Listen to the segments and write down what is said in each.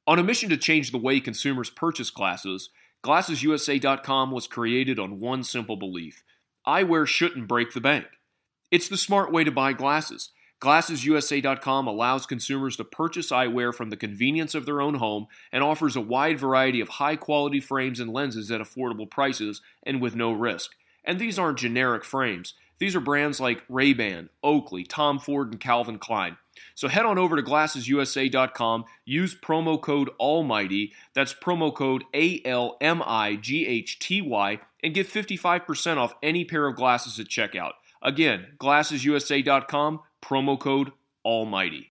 On a mission to change the way consumers purchase glasses, GlassesUSA.com was created on one simple belief: eyewear shouldn't break the bank. It's the smart way to buy glasses. GlassesUSA.com allows consumers to purchase eyewear from the convenience of their own home and offers a wide variety of high-quality frames and lenses at affordable prices and with no risk. And these aren't generic frames. These are brands like Ray-Ban, Oakley, Tom Ford, and Calvin Klein. So head on over to GlassesUSA.com, use promo code ALMIGHTY, that's promo code ALMIGHTY, and get 55% off any pair of glasses at checkout. Again, GlassesUSA.com, promo code ALMIGHTY.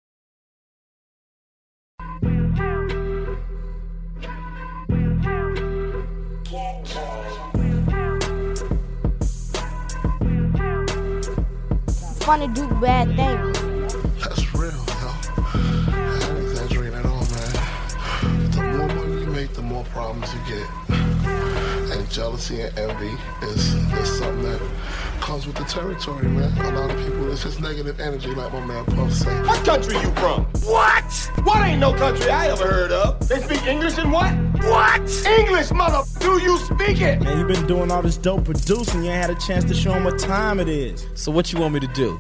It's fun to do bad things. That's real, yo. I don't exaggerate at all, man. The more money you make, the more problems you get. And jealousy and envy is something that comes with the territory, man. A lot of people, it's just negative energy, like my man Puff said. What country you from? What? What ain't no country I ever heard of? They speak English and what? What? English, mother. Do you speak it? Man, you been doing all this dope producing. You ain't had a chance to show them what time it is. So what you want me to do?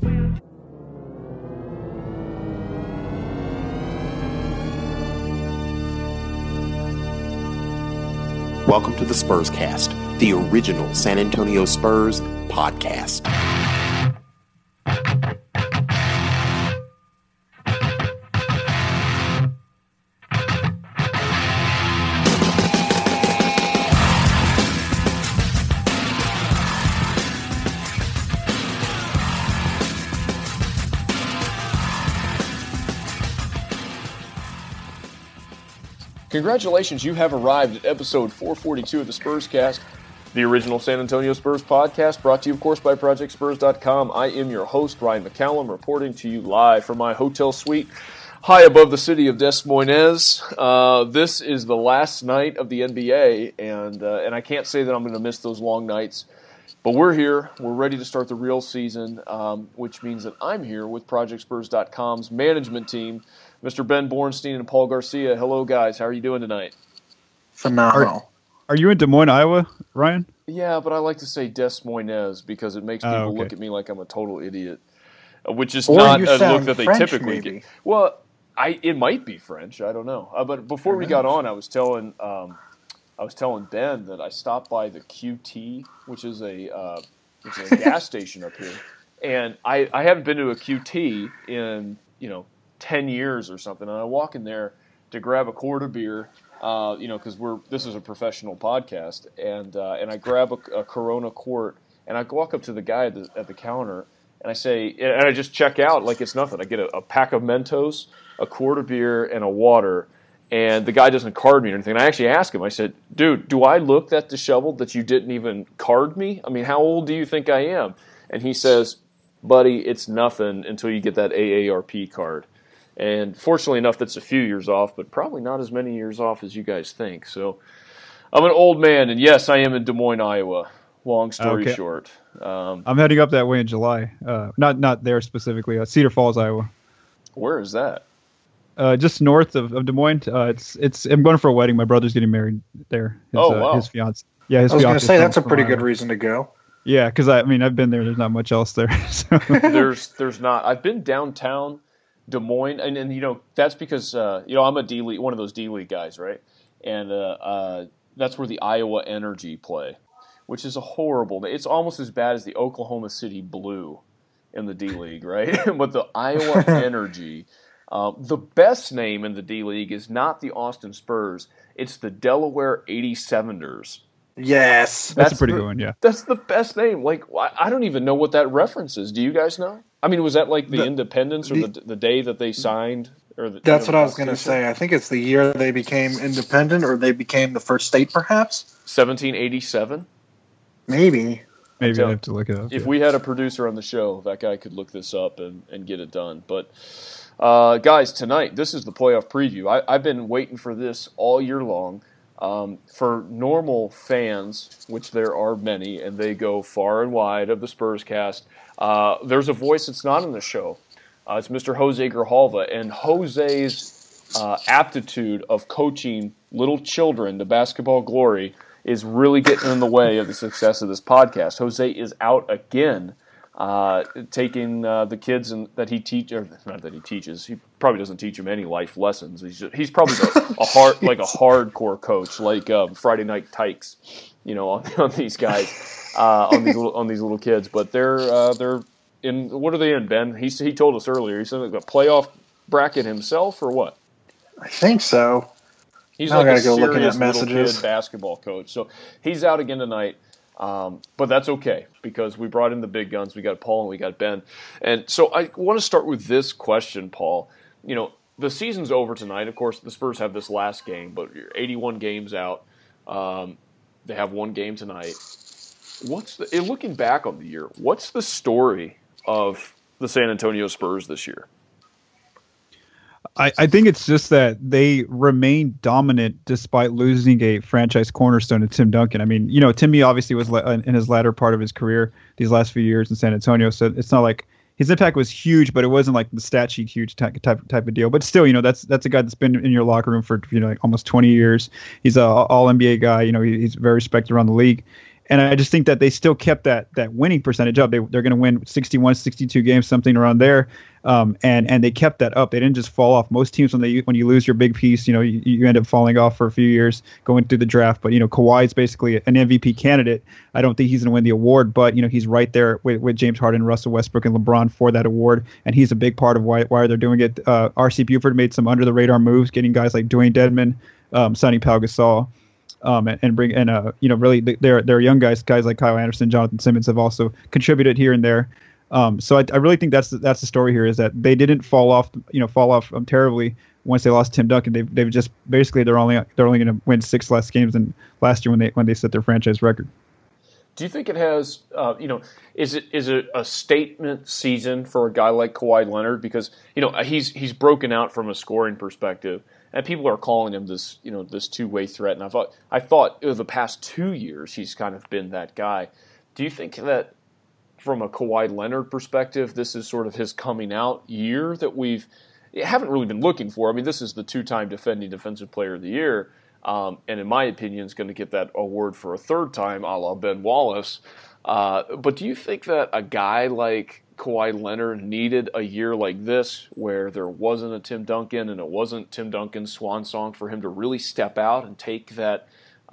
Welcome to the Spurs Cast, the original San Antonio Spurs podcast. Congratulations, you have arrived at episode 442 of the Spurs Cast, the original San Antonio Spurs podcast, brought to you, of course, by ProjectSpurs.com. I am your host, Ryan McCallum, reporting to you live from my hotel suite high above the city of Des Moines. This is the last night of the NBA, and I can't say that I'm going to miss those long nights, but we're here. We're ready to start the real season, which means that I'm here with ProjectSpurs.com's management team, Mr. Ben Bornstein and Paul Garcia. Hello, guys. How are you doing tonight? Phenomenal. Are you in Des Moines, Iowa, Ryan? Yeah, but I like to say Des Moines because it makes people look at me like I'm a total idiot, which is not a look that they French, typically maybe. get. Well, it might be French. I don't know. But before we got on, I was telling Ben that I stopped by the QT, which is a gas station up here, and I haven't been to a QT in 10 years or something, and I walk in there to grab a quart of beer, because this is a professional podcast, and I grab a Corona quart, and I walk up to the guy at the counter, and I say, and I just check out like it's nothing. I get a pack of Mentos, a quart of beer, and a water, and the guy doesn't card me or anything. And I actually asked him, I said, dude, do I look that disheveled that you didn't even card me? I mean, how old do you think I am? And he says, buddy, it's nothing until you get that AARP card. And fortunately enough, that's a few years off, but probably not as many years off as you guys think. So I'm an old man, and yes, I am in Des Moines, Iowa. Long story short. I'm heading up that way in July. Not there specifically. Cedar Falls, Iowa. Where is that? Just north of Des Moines. I'm going for a wedding. My brother's getting married there. Wow. His fiance. Yeah, his I was going to fiance say that's a from pretty Iowa. good reason to go. Yeah, because I've been there. There's not much else there. So. There's not. I've been downtown Des Moines, and that's because I'm a D League, one of those D League guys, right? And that's where the Iowa Energy play, which is a horrible. It's almost as bad as the Oklahoma City Blue in the D League, right? But the Iowa Energy, the best name in the D League is not the Austin Spurs; it's the Delaware 87ers. Yes. That's a pretty good one, yeah. That's the best name. Like, I don't even know what that reference is. Do you guys know? I mean, was that like the independence or the day that they signed? That's what I was going to say. I think it's the year they became independent, or they became the first state, perhaps? 1787? Maybe. Maybe I have to look it up. If we had a producer on the show, that guy could look this up and get it done. But, guys, tonight, this is the playoff preview. I've been waiting for this all year long. For normal fans, which there are many, and they go far and wide of the Spurs Cast, there's a voice that's not in the show. It's Mr. Jose Grijalva, and Jose's aptitude of coaching little children to basketball glory is really getting in the way of the success of this podcast. Jose is out again, taking the kids that he teaches. Not that he teaches. He probably doesn't teach them any life lessons. He's probably a hardcore coach, like Friday Night Tykes, on these guys, on these little kids. But they're in. What are they in, Ben? He told us earlier. He said like a playoff bracket himself, or what? I think so. He's now like I a gotta go looking at serious little messages. kid basketball coach. So he's out again tonight. But that's okay because we brought in the big guns. We got Paul and we got Ben. And so I want to start with this question, Paul. The season's over tonight. Of course, the Spurs have this last game, but you're 81 games out. They have one game tonight. Looking back on the year, what's the story of the San Antonio Spurs this year? I think it's just that they remain dominant despite losing a franchise cornerstone to Tim Duncan. I mean, Timmy obviously was in his latter part of his career these last few years in San Antonio, so it's not like his impact was huge, but it wasn't like the stat sheet huge type of deal. But still, that's a guy that's been in your locker room for like almost 20 years. He's a all NBA guy. He's very respected around the league. And I just think that they still kept that winning percentage up. They're going to win 61, 62 games, something around there. And they kept that up. They didn't just fall off. Most teams, when you lose your big piece, you end up falling off for a few years going through the draft. But, Kawhi is basically an MVP candidate. I don't think he's going to win the award, but, he's right there with James Harden, Russell Westbrook, and LeBron for that award. And he's a big part of why they're doing it. R.C. Buford made some under-the-radar moves, getting guys like Dwayne Dedmon, signing Pau Gasol. Really they're young guys like Kyle Anderson, Jonathan Simmons have also contributed here and there. So I really think that's the story here is that they didn't fall off terribly once they lost Tim Duncan. They've just basically they're only going to win 6 less games than last year when they set their franchise record. Do you think it has is it a statement season for a guy like Kawhi Leonard because he's broken out from a scoring perspective. And people are calling him this, this two-way threat. And I thought over the past 2 years he's kind of been that guy. Do you think that from a Kawhi Leonard perspective, this is sort of his coming out year that we haven't really been looking for? I mean, this is the 2-time defending Defensive Player of the Year, and in my opinion, is going to get that award for a 3rd time, a la Ben Wallace. But do you think that a guy like Kawhi Leonard needed a year like this where there wasn't a Tim Duncan and it wasn't Tim Duncan's swan song for him to really step out and take that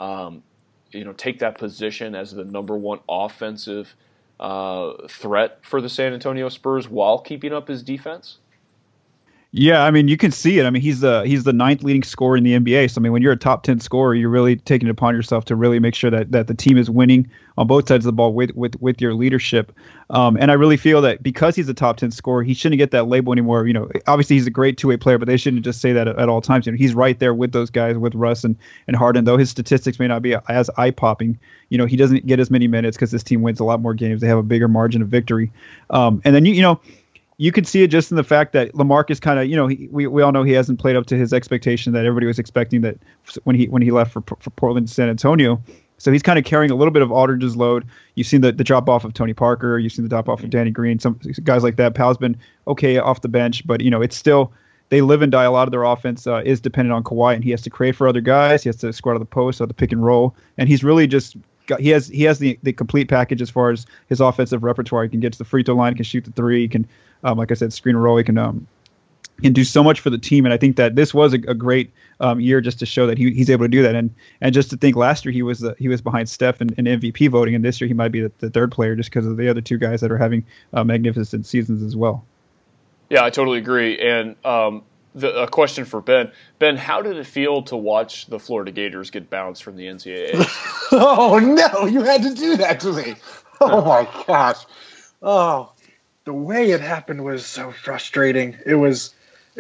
position as the number one offensive threat for the San Antonio Spurs while keeping up his defense? Yeah, I mean, you can see it. I mean, he's the 9th leading scorer in the NBA. So, I mean, when you're a top 10 scorer, you're really taking it upon yourself to really make sure that the team is winning on both sides of the ball with your leadership. And I really feel that because he's a top 10 scorer, he shouldn't get that label anymore. Obviously he's a great two-way player, but they shouldn't just say that at all times. He's right there with those guys, with Russ and Harden, though his statistics may not be as eye-popping. He doesn't get as many minutes because this team wins a lot more games. They have a bigger margin of victory. And then, you could see it just in the fact that LaMarcus kind of, we all know he hasn't played up to his expectation that everybody was expecting that when he left for Portland, San Antonio. So he's kind of carrying a little bit of Aldridge's load. You've seen the drop off of Tony Parker. You've seen the drop off of Danny Green. Some guys like that. Powell's been okay off the bench, but it's still they live and die. A lot of their offense is dependent on Kawhi, and he has to create for other guys. He has to score out of the post, or the pick and roll, and he's really just. He has the complete package as far as his offensive repertoire. He can get to the free throw line, he can shoot the three, he can, like I said, screen and roll. He can do so much for the team. And I think that this was a great year just to show that he's able to do that. And just to think last year he was behind Steph in MVP voting, and this year he might be the 3rd player just because of the other 2 guys that are having magnificent seasons as well. Yeah, I totally agree. And a question for Ben. Ben, how did it feel to watch the Florida Gators get bounced from the NCAA? Oh, no, you had to do that to me. Oh, my gosh. Oh, the way it happened was so frustrating. It was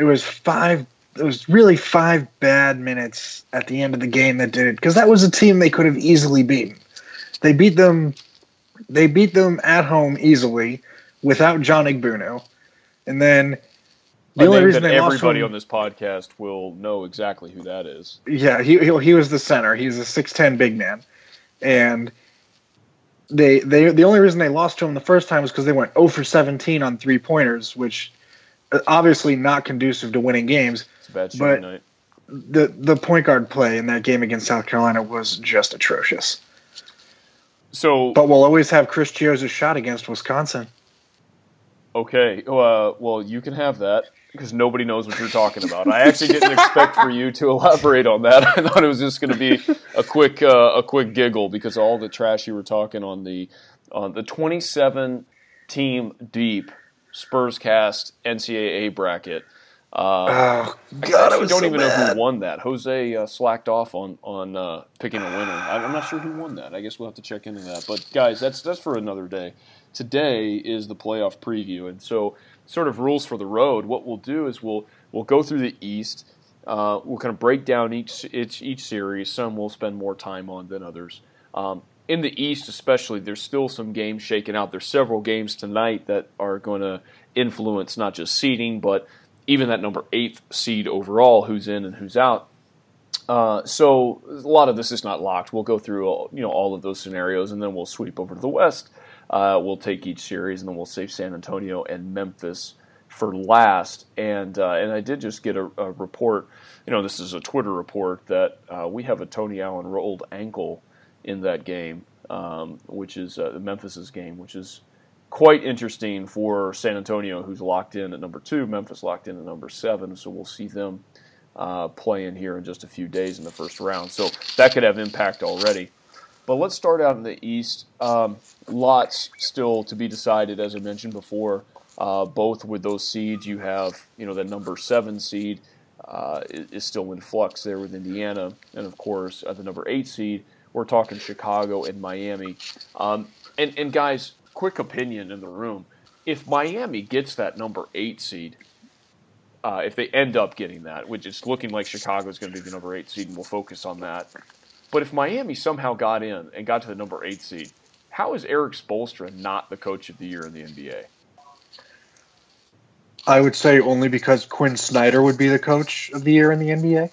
really 5 bad minutes at the end of the game that did it, because that was a team they could have easily beaten. They beat them at home easily without John Igbuno. And then the only reason that everybody on this podcast will know exactly who that is. Yeah, he was the center. He's a 6'10" big man, and the only reason they lost to him the first time was because they went 0 for 17 on 3-pointers, which obviously not conducive to winning games. It's a bad shooting But night. the point guard play in that game against South Carolina was just atrocious. So, But we'll always have Chris Chioz's shot against Wisconsin. okay, well, you can have that because nobody knows what you're talking about. I actually didn't expect for you to elaborate on that. I thought it was just going to be a quick giggle because of all the trash you were talking on the 27 team deep Spurs cast NCAA bracket. Oh I God, I actually was don't so even know mad. who won that. Jose slacked off on picking a winner. I'm not sure who won that. I guess we'll have to check into that. But guys, that's for another day. Today is the playoff preview, and so sort of rules for the road. What we'll do is we'll go through the East. We'll kind of break down each series. Some we'll spend more time on than others. In the East, especially, there's still some games shaking out. There's several games tonight that are going to influence not just seeding, but even that number 8 seed overall, who's in and who's out. So a lot of this is not locked. We'll go through all of those scenarios, and then we'll sweep over to the West. We'll take each series, and then we'll save San Antonio and Memphis for last. And I did just get a report. This is a Twitter report that we have a Tony Allen rolled ankle in that game, which is Memphis's game, which is quite interesting for San Antonio, who's locked in at number 2. Memphis locked in at number 7, so we'll see them playing here in just a few days in the first round. So that could have impact already. But let's start out in the East. Lots still to be decided, as I mentioned before. Both with those seeds, you have the number 7 seed is still in flux there with Indiana, and of course at the number 8 seed, we're talking Chicago and Miami. And guys, quick opinion in the room. If Miami gets that number 8 seed, if they end up getting that, which is looking like Chicago is going to be the number 8 seed, and we'll focus on that. But if Miami somehow got in and got to the number 8 seed, how is Eric Spoelstra not the coach of the year in the NBA? I would say only because Quinn Snyder would be the coach of the year in the NBA.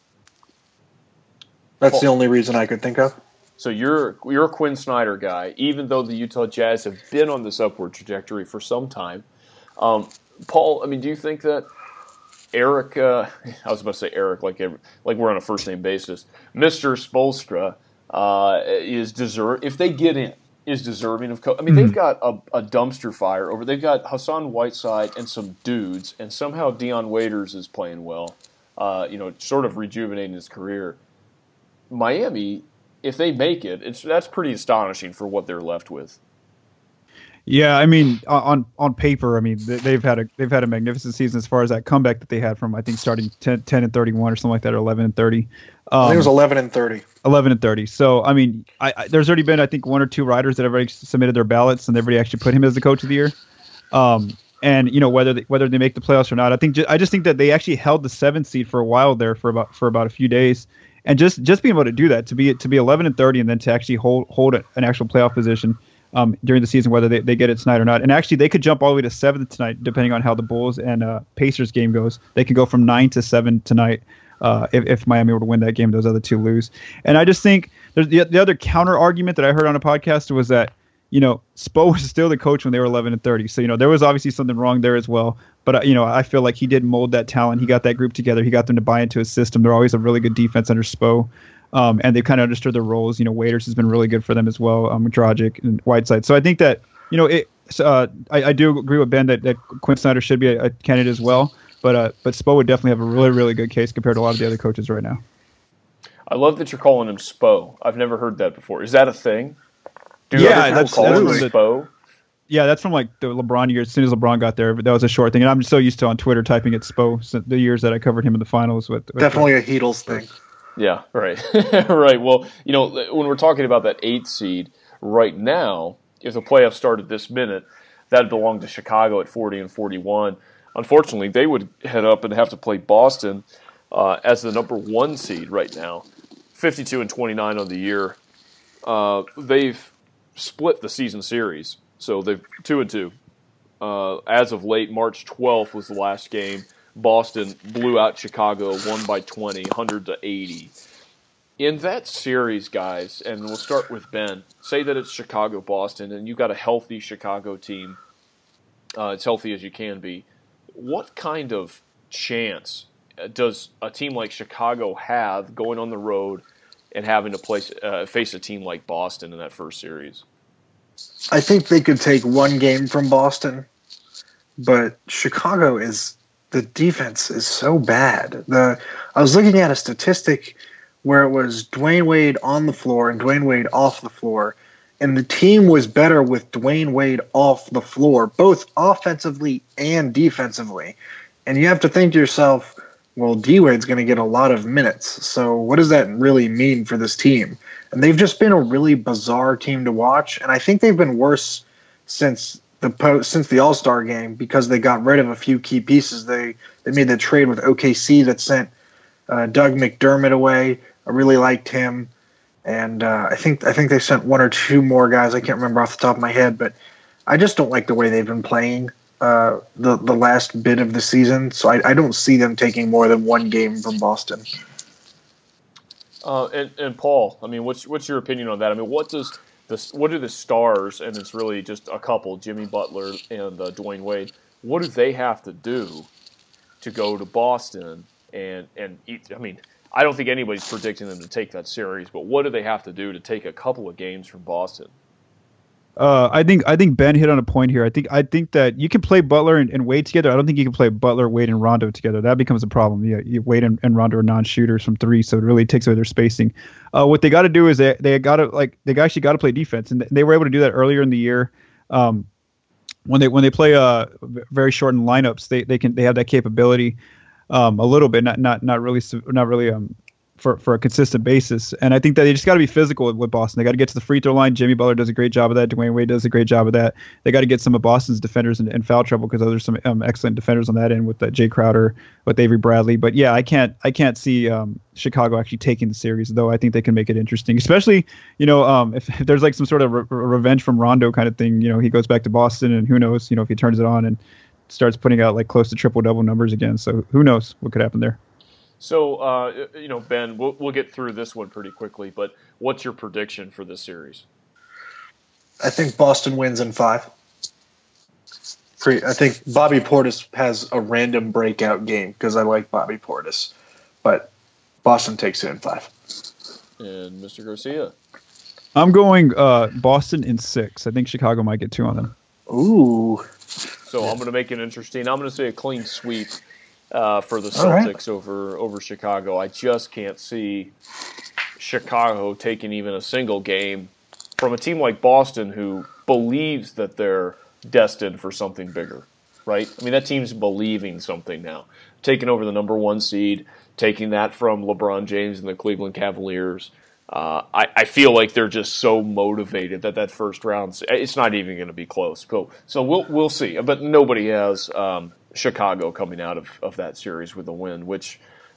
That's the only reason I could think of. So you're a Quinn Snyder guy, even though the Utah Jazz have been on this upward trajectory for some time. Paul, do you think that Eric, I was about to say Eric, like we're on a first name basis, Mr. Spoelstra is if they get in, is deserving of they've got a dumpster fire over. They've got Hassan Whiteside and some dudes, and somehow Dion Waiters is playing well. Sort of rejuvenating his career. Miami, if they make it, that's pretty astonishing for what they're left with. Yeah, on paper, they've had a magnificent season as far as that comeback that they had from, I think, starting 10-31 or something like that, or 11-30. I think it was 11-30. 11-30. So there's already been, I think, 1 or 2 writers that have already submitted their ballots, and they've already actually put him as the coach of the year. And whether they make the playoffs or not, I just think that they actually held the 7th seed for a while there for about a few days. And just being able to do that, to be 11-30, and then to actually hold an actual playoff position during the season, whether they get it tonight or not. And actually, they could jump all the way to 7th tonight, depending on how the Bulls and Pacers game goes. They could go from 9 to 7 tonight if Miami were to win that game. Those other 2 lose. And I just think there's the other counter argument that I heard on a podcast was that Spo was still the coach when they were 11-30. So there was obviously something wrong there as well. But I feel like he did mold that talent. He got that group together. He got them to buy into his system. They're always a really good defense under Spo. And they've kind of understood their roles. Waiters has been really good for them as well. Dragic and Whiteside. So I think that I do agree with Ben that Quinn Snyder should be a candidate as well. But Spo would definitely have a really, really good case compared to a lot of the other coaches right now. I love that you're calling him Spo. I've never heard that before. Is that a thing? That's call him Spo? Yeah, that's from the LeBron years. As soon as LeBron got there, that was a short thing. And I'm so used to on Twitter typing it Spo since the years that I covered him in the finals. With definitely a Heatles thing. Yeah, right. Right. Well, when we're talking about that 8th seed right now, if the playoffs started this minute, that belonged to Chicago at 40-41. Unfortunately, they would head up and have to play Boston as the number 1 seed right now, 52-29 on the year. They've split the season series, so they've 2-2. As of late, March 12th was the last game. Boston blew out Chicago, won by 20, 100-80. In that series, guys, and we'll start with Ben, say that it's Chicago-Boston, and you've got a healthy Chicago team, as healthy as you can be. What kind of chance does a team like Chicago have going on the road and having to face a team like Boston in that first series? I think they could take one game from Boston, but Chicago the defense is so bad. I was looking at a statistic where it was Dwayne Wade on the floor and Dwayne Wade off the floor, and the team was better with Dwayne Wade off the floor, both offensively and defensively. And you have to think to yourself, well, D-Wade's going to get a lot of minutes, so what does that really mean for this team? And they've just been a really bizarre team to watch, and I think they've been worse since the All-Star game because they got rid of a few key pieces. They made the trade with OKC that sent Doug McDermott away. I really liked him, and I think they sent one or two more guys. I can't remember off the top of my head, but I just don't like the way they've been playing the last bit of the season. So I don't see them taking more than one game from Boston. And Paul, I mean, what's your opinion on that? I mean, what do the Stars, and it's really just a couple, Jimmy Butler and Dwayne Wade, what do they have to do to go to Boston and eat? I mean, I don't think anybody's predicting them to take that series, but what do they have to do to take a couple of games from Boston? I think Ben hit on a point here. I think that you can play Butler and Wade together. I don't think you can play Butler, Wade, and Rondo together. That becomes a problem. Yeah, Wade and Rondo are non-shooters from three, so it really takes away their spacing. What they got to do is they actually got to play defense, and they were able to do that earlier in the year. When they play very shortened lineups, they have that capability a little bit, not really for a consistent basis. And I think that they just got to be physical with Boston. They got to get to the free throw line. Jimmy Butler does a great job of that. Dwayne Wade does a great job of that. They got to get some of Boston's defenders in foul trouble because those are some excellent defenders on that end with Jay Crowder, with Avery Bradley. But yeah, I can't see Chicago actually taking the series, though I think they can make it interesting, especially, if there's like some sort of revenge from Rondo kind of thing. He goes back to Boston, and who knows, if he turns it on and starts putting out like close to triple-double numbers again. So who knows what could happen there. So, Ben, we'll get through this one pretty quickly, but what's your prediction for this series? I think Boston wins in 5. I think Bobby Portis has a random breakout game because I like Bobby Portis, but Boston takes it in 5. And Mr. Garcia? I'm going Boston in 6. I think Chicago might get 2 on them. Ooh. So I'm going to make it interesting. I'm going to say a clean sweep for the Celtics over Chicago. I just can't see Chicago taking even a single game from a team like Boston who believes that they're destined for something bigger, right? I mean, that team's believing something now. Taking over the number 1 seed, taking that from LeBron James and the Cleveland Cavaliers. I feel like they're just so motivated that first round, it's not even going to be close. So we'll see. But nobody has Chicago coming out of that series with a win, which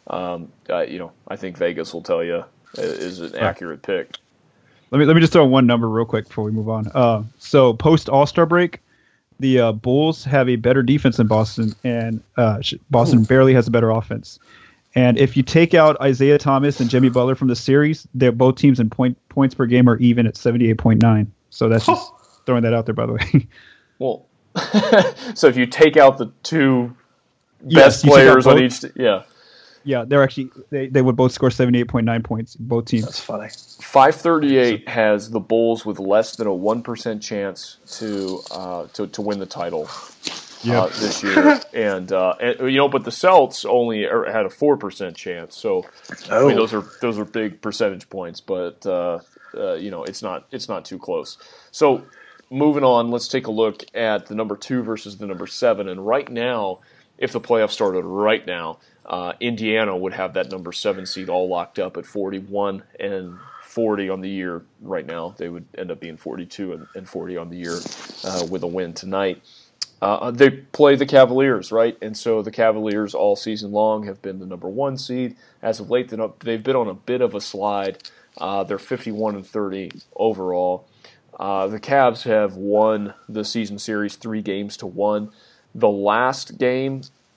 I think Vegas will tell you is an accurate pick. Let me just throw one number real quick before we move on. So post All-Star break, the Bulls have a better defense than Boston, and Boston barely has a better offense. And if you take out Isaiah Thomas and Jimmy Butler from the series, they're both teams in points per game are even at 78.9. So that's just throwing that out there, by the way. Well, so if you take out the two best players on each, yeah, they're actually they would both score 78.9 points. Both teams. That's funny. 538 has the Bulls with less than a 1% chance to win the title this year, and but the Celts only had a 4% chance. So I mean, those are big percentage points, but it's not too close. So moving on, let's take a look at the number 2 versus the number 7. And right now, if the playoffs started right now, Indiana would have that number 7 seed all locked up at 41 and 40 on the year right now. They would end up being 42 and 40 on the year with a win tonight. They play the Cavaliers, right? And so the Cavaliers all season long have been the number 1 seed. As of late, they've been on a bit of a slide. They're 51 and 30 overall. The Cavs have won the season series 3-1. The last game,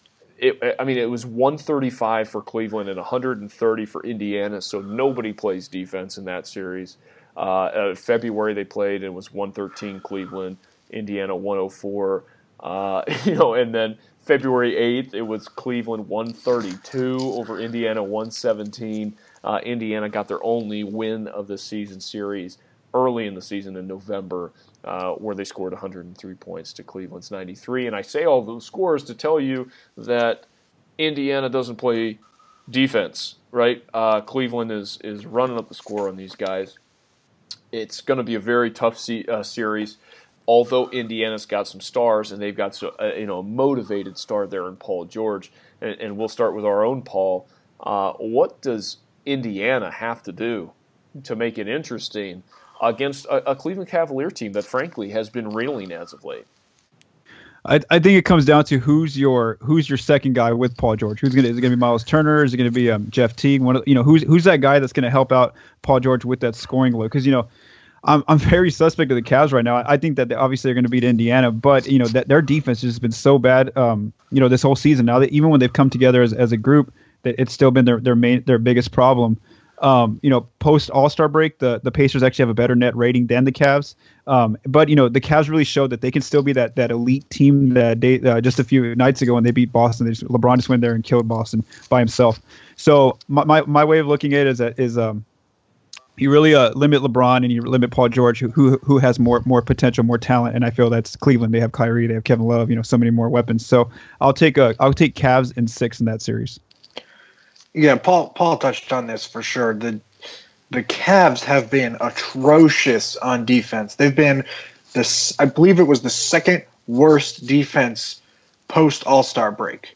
it was 135 for Cleveland and 130 for Indiana, so nobody plays defense in that series. February they played, and it was 113 Cleveland, Indiana 104. And then February 8th, it was Cleveland 132 over Indiana 117. Indiana got their only win of the season series early in the season in November, where they scored 103 points to Cleveland's 93. And I say all those scores to tell you that Indiana doesn't play defense, right? Cleveland is running up the score on these guys. It's going to be a very tough series, although Indiana's got some stars, and they've got a motivated star there in Paul George. And we'll start with our own Paul. What does Indiana have to do to make it interesting against a Cleveland Cavalier team that, frankly, has been reeling as of late? I think it comes down to who's your second guy with Paul George. Is it gonna be Miles Turner? Is it gonna be Jeff Teague? Who's that guy that's gonna help out Paul George with that scoring load? Because I'm very suspect of the Cavs right now. I think that obviously they're going to beat Indiana, but that their defense has been so bad, this whole season. Now that even when they've come together as a group, that it's still been their biggest problem. Post All-Star break, the Pacers actually have a better net rating than the Cavs. But the Cavs really showed that they can still be that elite team that they just a few nights ago when they beat Boston. LeBron just went there and killed Boston by himself. So my way of looking at it is you really limit LeBron and you limit Paul George, who has more potential, more talent, and I feel that's Cleveland. They have Kyrie, they have Kevin Love, so many more weapons. So I'll take Cavs in 6 in that series. Yeah, Paul touched on this for sure. The Cavs have been atrocious on defense. They've been I believe it was the second worst defense post All-Star break.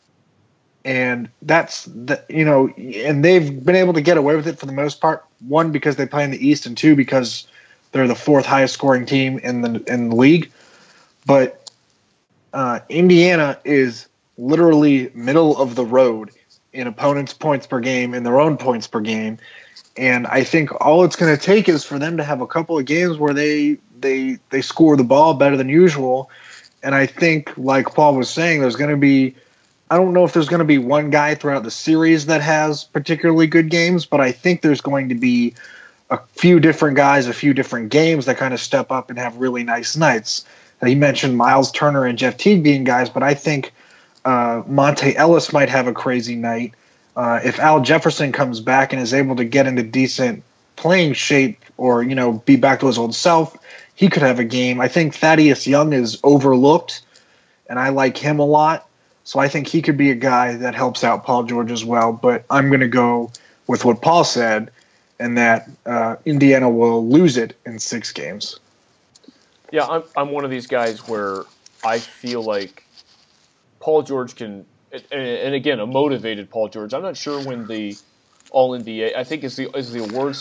And and they've been able to get away with it for the most part. One, because they play in the East, and two, because they're the 4th highest scoring team in the league. But Indiana is literally middle of the road in opponents' points per game, in their own points per game. And I think all it's going to take is for them to have a couple of games where they score the ball better than usual. And I think, like Paul was saying, I don't know if there's going to be one guy throughout the series that has particularly good games, but I think there's going to be a few different guys, a few different games that kind of step up and have really nice nights. He mentioned Miles Turner and Jeff Teague being guys, but I think Monte Ellis might have a crazy night. If Al Jefferson comes back and is able to get into decent playing shape or, be back to his old self, he could have a game. I think Thaddeus Young is overlooked, and I like him a lot. So I think he could be a guy that helps out Paul George as well. But I'm going to go with what Paul said, and that Indiana will lose it in 6 games. Yeah, I'm one of these guys where I feel like Paul George can, and again, a motivated Paul George. I'm not sure when the All-NBA, I think is the award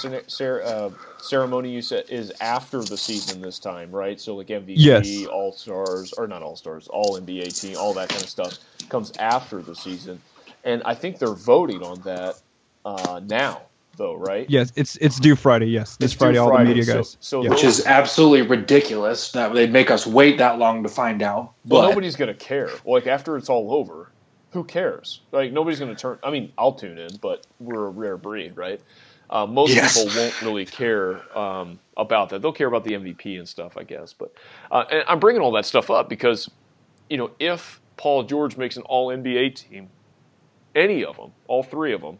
ceremony you said is after the season this time, right? So like MVP, yes. All-Stars, or not All-Stars, All-NBA team, all that kind of stuff comes after the season. And I think they're voting on that now, though, right? Yes, it's due Friday, yes. This Friday, all the media guys. So yeah. Which is absolutely ridiculous that they'd make us wait that long to find out. Well, nobody's going to care. Like, after it's all over, who cares? Like, nobody's going to turn – I mean, I'll tune in, but we're a rare breed, right? Most people won't really care about that. They'll care about the MVP and stuff, I guess. But and I'm bringing all that stuff up because, if Paul George makes an All-NBA team, any of them, all 3 of them,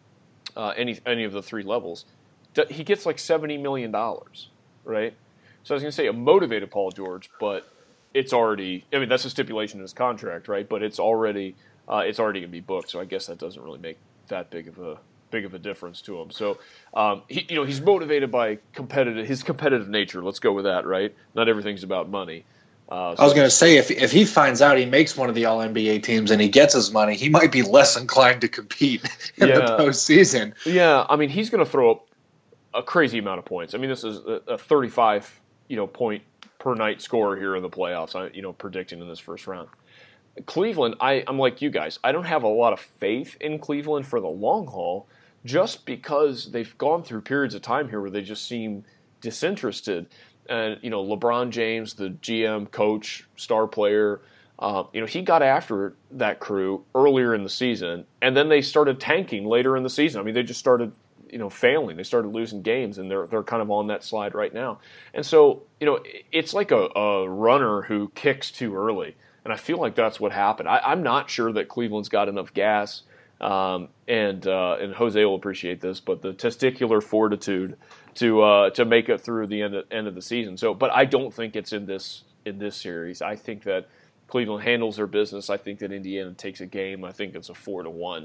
any of the 3 levels, he gets like $70 million, right? So I was going to say a motivated Paul George, but it's already – I mean, that's a stipulation in his contract, right? But it's already going to be booked, so I guess that doesn't really make that big of a difference to him. So he's motivated by his competitive nature. Let's go with that, right? Not everything's about money. I was going to say, if he finds out he makes one of the All-NBA teams and he gets his money, he might be less inclined to compete in the postseason. Yeah, I mean, he's going to throw up a crazy amount of points. I mean, this is a 35 point per night scorer here in the playoffs. Predicting in this first round. Cleveland, I'm like you guys. I don't have a lot of faith in Cleveland for the long haul, just because they've gone through periods of time here where they just seem disinterested. And, LeBron James, the GM, coach, star player, he got after that crew earlier in the season, and then they started tanking later in the season. I mean, they just started, failing. They started losing games, and they're kind of on that slide right now. And so, it's like a runner who kicks too early. And I feel like that's what happened. I'm not sure that Cleveland's got enough gas, and Jose will appreciate this, but the testicular fortitude to make it through the end of the season. So, but I don't think it's in this series. I think that Cleveland handles their business. I think that Indiana takes a game. I think it's a 4-1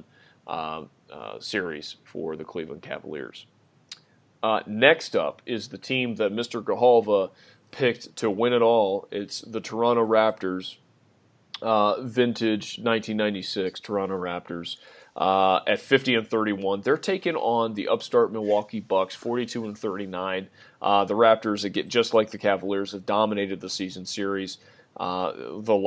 series for the Cleveland Cavaliers. Next up is the team that Mr. Gahalva picked to win it all. It's the Toronto Raptors, vintage 1996 Toronto Raptors. At 50-31, they're taking on the upstart Milwaukee Bucks, 42-39. The Raptors, again, just like the Cavaliers, have dominated the season series. The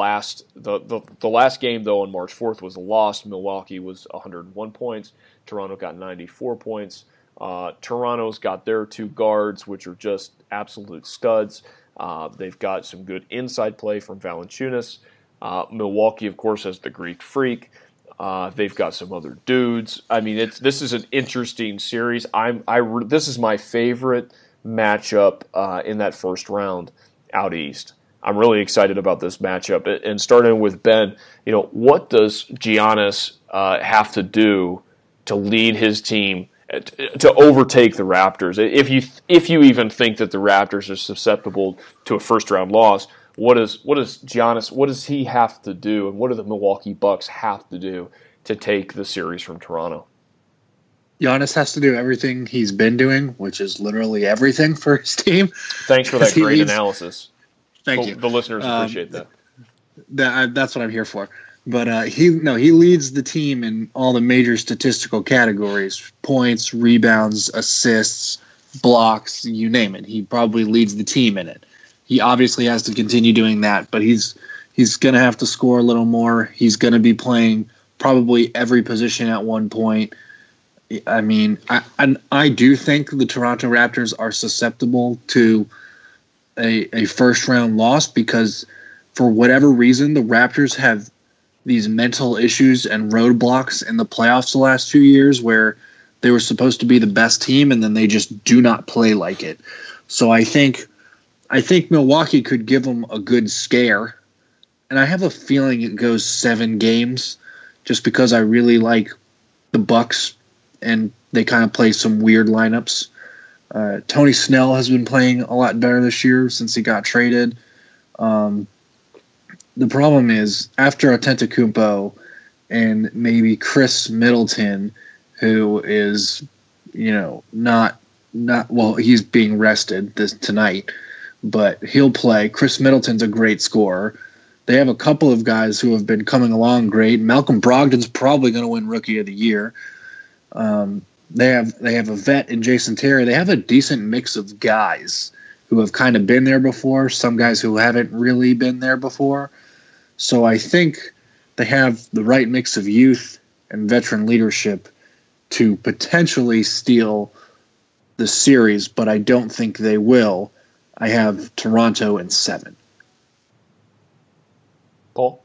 last game, though, on March 4th was lost. Milwaukee was 101 points. Toronto got 94 points. Toronto's got their two guards, which are just absolute studs. They've got some good inside play from Valanciunas. Milwaukee, of course, has the Greek Freak. They've got some other dudes. I mean, this is an interesting series. This is my favorite matchup in that first round out east. I'm really excited about this matchup. And starting with Ben, what does Giannis have to do to lead his team to overtake the Raptors? If you even think that the Raptors are susceptible to a first round loss, what does Giannis? What does he have to do, and what do the Milwaukee Bucks have to do to take the series from Toronto? Giannis has to do everything he's been doing, which is literally everything for his team. Thanks for that great analysis. Thank you. The listeners appreciate that. That's what I'm here for. But he leads the team in all the major statistical categories: points, rebounds, assists, blocks, you name it. He probably leads the team in it. He obviously has to continue doing that, but he's going to have to score a little more. He's going to be playing probably every position at one point. I mean, I do think the Toronto Raptors are susceptible to a first-round loss because for whatever reason, the Raptors have these mental issues and roadblocks in the playoffs the last 2 years where they were supposed to be the best team and then they just do not play like it. So I think Milwaukee could give them a good scare, and I have a feeling it goes 7 games just because I really like the Bucks and they kind of play some weird lineups. Tony Snell has been playing a lot better this year since he got traded. The problem is after Antetokounmpo and maybe Chris Middleton, who is, not well, he's being rested tonight, but he'll play. Chris Middleton's a great scorer. They have a couple of guys who have been coming along great. Malcolm Brogdon's probably going to win Rookie of the Year. They have a vet in Jason Terry. They have a decent mix of guys who have kind of been there before, some guys who haven't really been there before. So I think they have the right mix of youth and veteran leadership to potentially steal the series, but I don't think they will. I have Toronto in 7. Paul?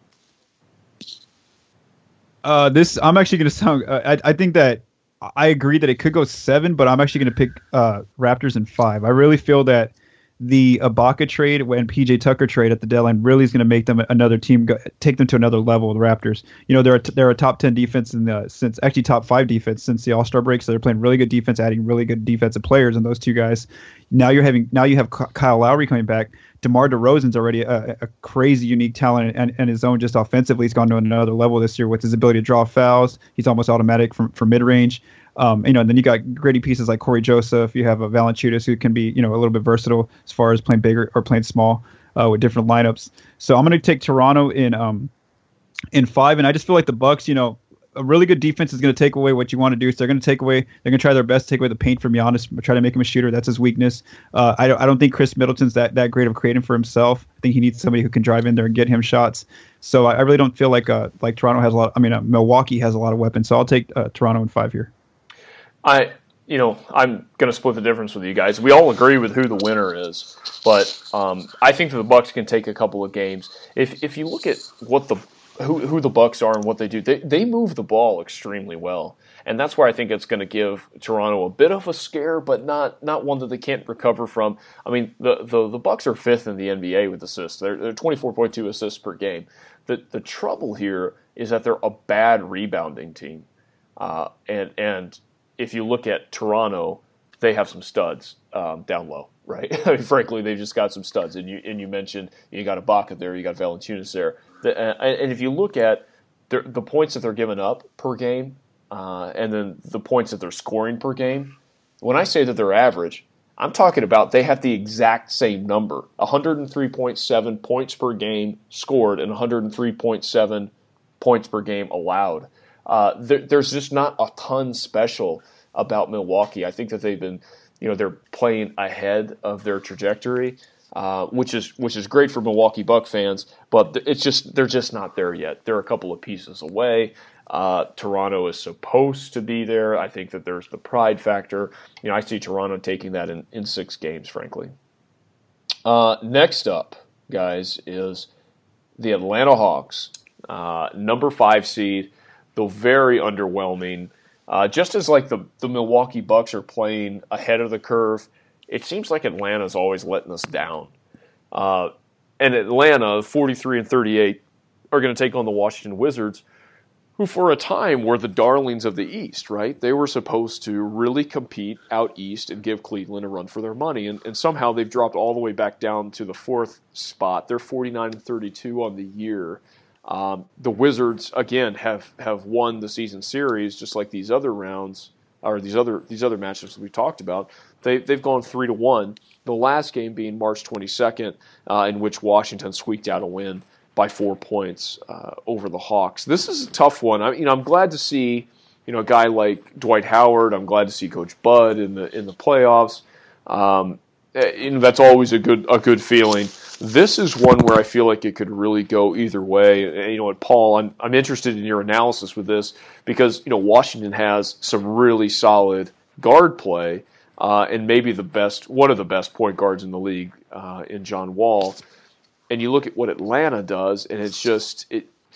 I'm actually going to sound. I think that I agree that it could go 7, but I'm actually going to pick Raptors in 5. I really feel that the Ibaka trade and PJ Tucker trade at the deadline really is going to make them another team, take them to another level. The Raptors, they're a top 10 defense since actually top 5 defense since the All-Star break. So they're playing really good defense, adding really good defensive players, and those two guys. Now you have Kyle Lowry coming back. DeMar DeRozan's already a crazy unique talent and his own just offensively. He's gone to another level this year with his ability to draw fouls. He's almost automatic from mid range. And then you got gritty pieces like Corey Joseph. You have a Valanciunas who can be, a little bit versatile as far as playing bigger or playing small with different lineups. So I'm going to take Toronto in 5, and I just feel like the Bucks, a really good defense is going to take away what you want to do. So they're going to try their best to take away the paint from Giannis, try to make him a shooter. That's his weakness. I don't think Chris Middleton's that great of creating for himself. I think he needs somebody who can drive in there and get him shots. So I really don't feel like Toronto has a lot. Milwaukee has a lot of weapons. So I'll take Toronto in 5 here. I'm going to split the difference with you guys. We all agree with who the winner is, but I think that the Bucks can take a couple of games. If you look at what the who the Bucks are and what they do. They move the ball extremely well, and that's where I think it's going to give Toronto a bit of a scare, but not one that they can't recover from. I mean, the Bucks are 5th in the NBA with assists. They're 24.2 assists per game. The trouble here is that they're a bad rebounding team, and if you look at Toronto, they have some studs down low. Right. I mean, frankly, they've just got some studs, and you mentioned you got Ibaka there, you got Valanciunas there, and if you look at the points that they're giving up per game, and then the points that they're scoring per game, when I say that they're average, I'm talking about they have the exact same number: 103.7 points per game scored and 103.7 points per game allowed. There's just not a ton special about Milwaukee. I think that they've been. They're playing ahead of their trajectory, which is great for Milwaukee Buck fans, but they're just not there yet. They're a couple of pieces away. Toronto is supposed to be there. I think that there's the pride factor. I see Toronto taking that in 6 games, frankly. Next up, guys, is the Atlanta Hawks, number 5 seed, though very underwhelming. Just as like the Milwaukee Bucks are playing ahead of the curve, it seems like Atlanta's always letting us down. And Atlanta, 43-38, are going to take on the Washington Wizards, who for a time were the darlings of the East, right? They were supposed to really compete out East and give Cleveland a run for their money, and somehow they've dropped all the way back down to the 4th spot. They're 49-32 on the year. The Wizards again have won the season series, just like these other rounds or these other matchups we talked about. They've gone 3-1. The last game being March 22nd, in which Washington squeaked out a win by 4 points over the Hawks. This is a tough one. I'm glad to see a guy like Dwight Howard. I'm glad to see Coach Bud in the playoffs. That's always a good feeling. This is one where I feel like it could really go either way. And, Paul, I'm interested in your analysis with this because Washington has some really solid guard play and maybe one of the best point guards in the league in John Wall. And you look at what Atlanta does, and it's just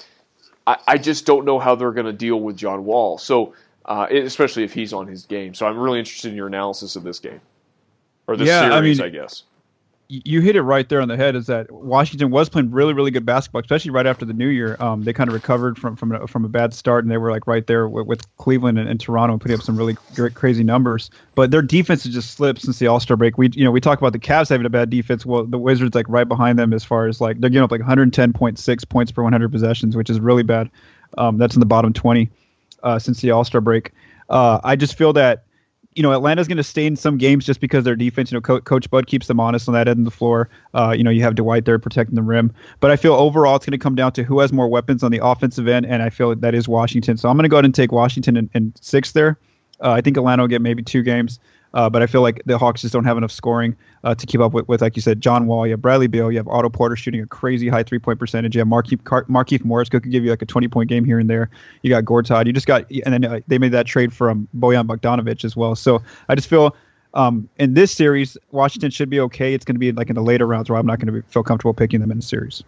I just don't know how they're going to deal with John Wall. So especially if he's on his game. So I'm really interested in your analysis of this game. Or the series, I guess. You hit it right there on the head. Is that Washington was playing really, really good basketball, especially right after the New Year. They kind of recovered from a bad start, and they were like right there with Cleveland and Toronto, and putting up some really great, crazy numbers. But their defense has just slipped since the All-Star break. We talk about the Cavs having a bad defense. Well, the Wizards like right behind them as far as like they're giving up like 110.6 points per 100 possessions, which is really bad. That's in the bottom 20 since the All-Star break. I just feel that. Atlanta's going to stay in some games just because their defense, Coach Bud keeps them honest on that end of the floor. You have Dwight there protecting the rim. But I feel overall it's going to come down to who has more weapons on the offensive end, and I feel that is Washington. So I'm going to go ahead and take Washington in 6 there. I think Atlanta will get maybe 2 games. But I feel like the Hawks just don't have enough scoring to keep up with, like you said, John Wall. You have Bradley Beal. You have Otto Porter shooting a crazy high 3-point percentage. You have Markieff Morris could give you like a 20-point game here and there. You got Gortat. You just got, and then they made that trade from Bojan Bogdanovic as well. So I just feel in this series, Washington should be okay. It's going to be like in the later rounds where I'm not going to feel comfortable picking them in the series.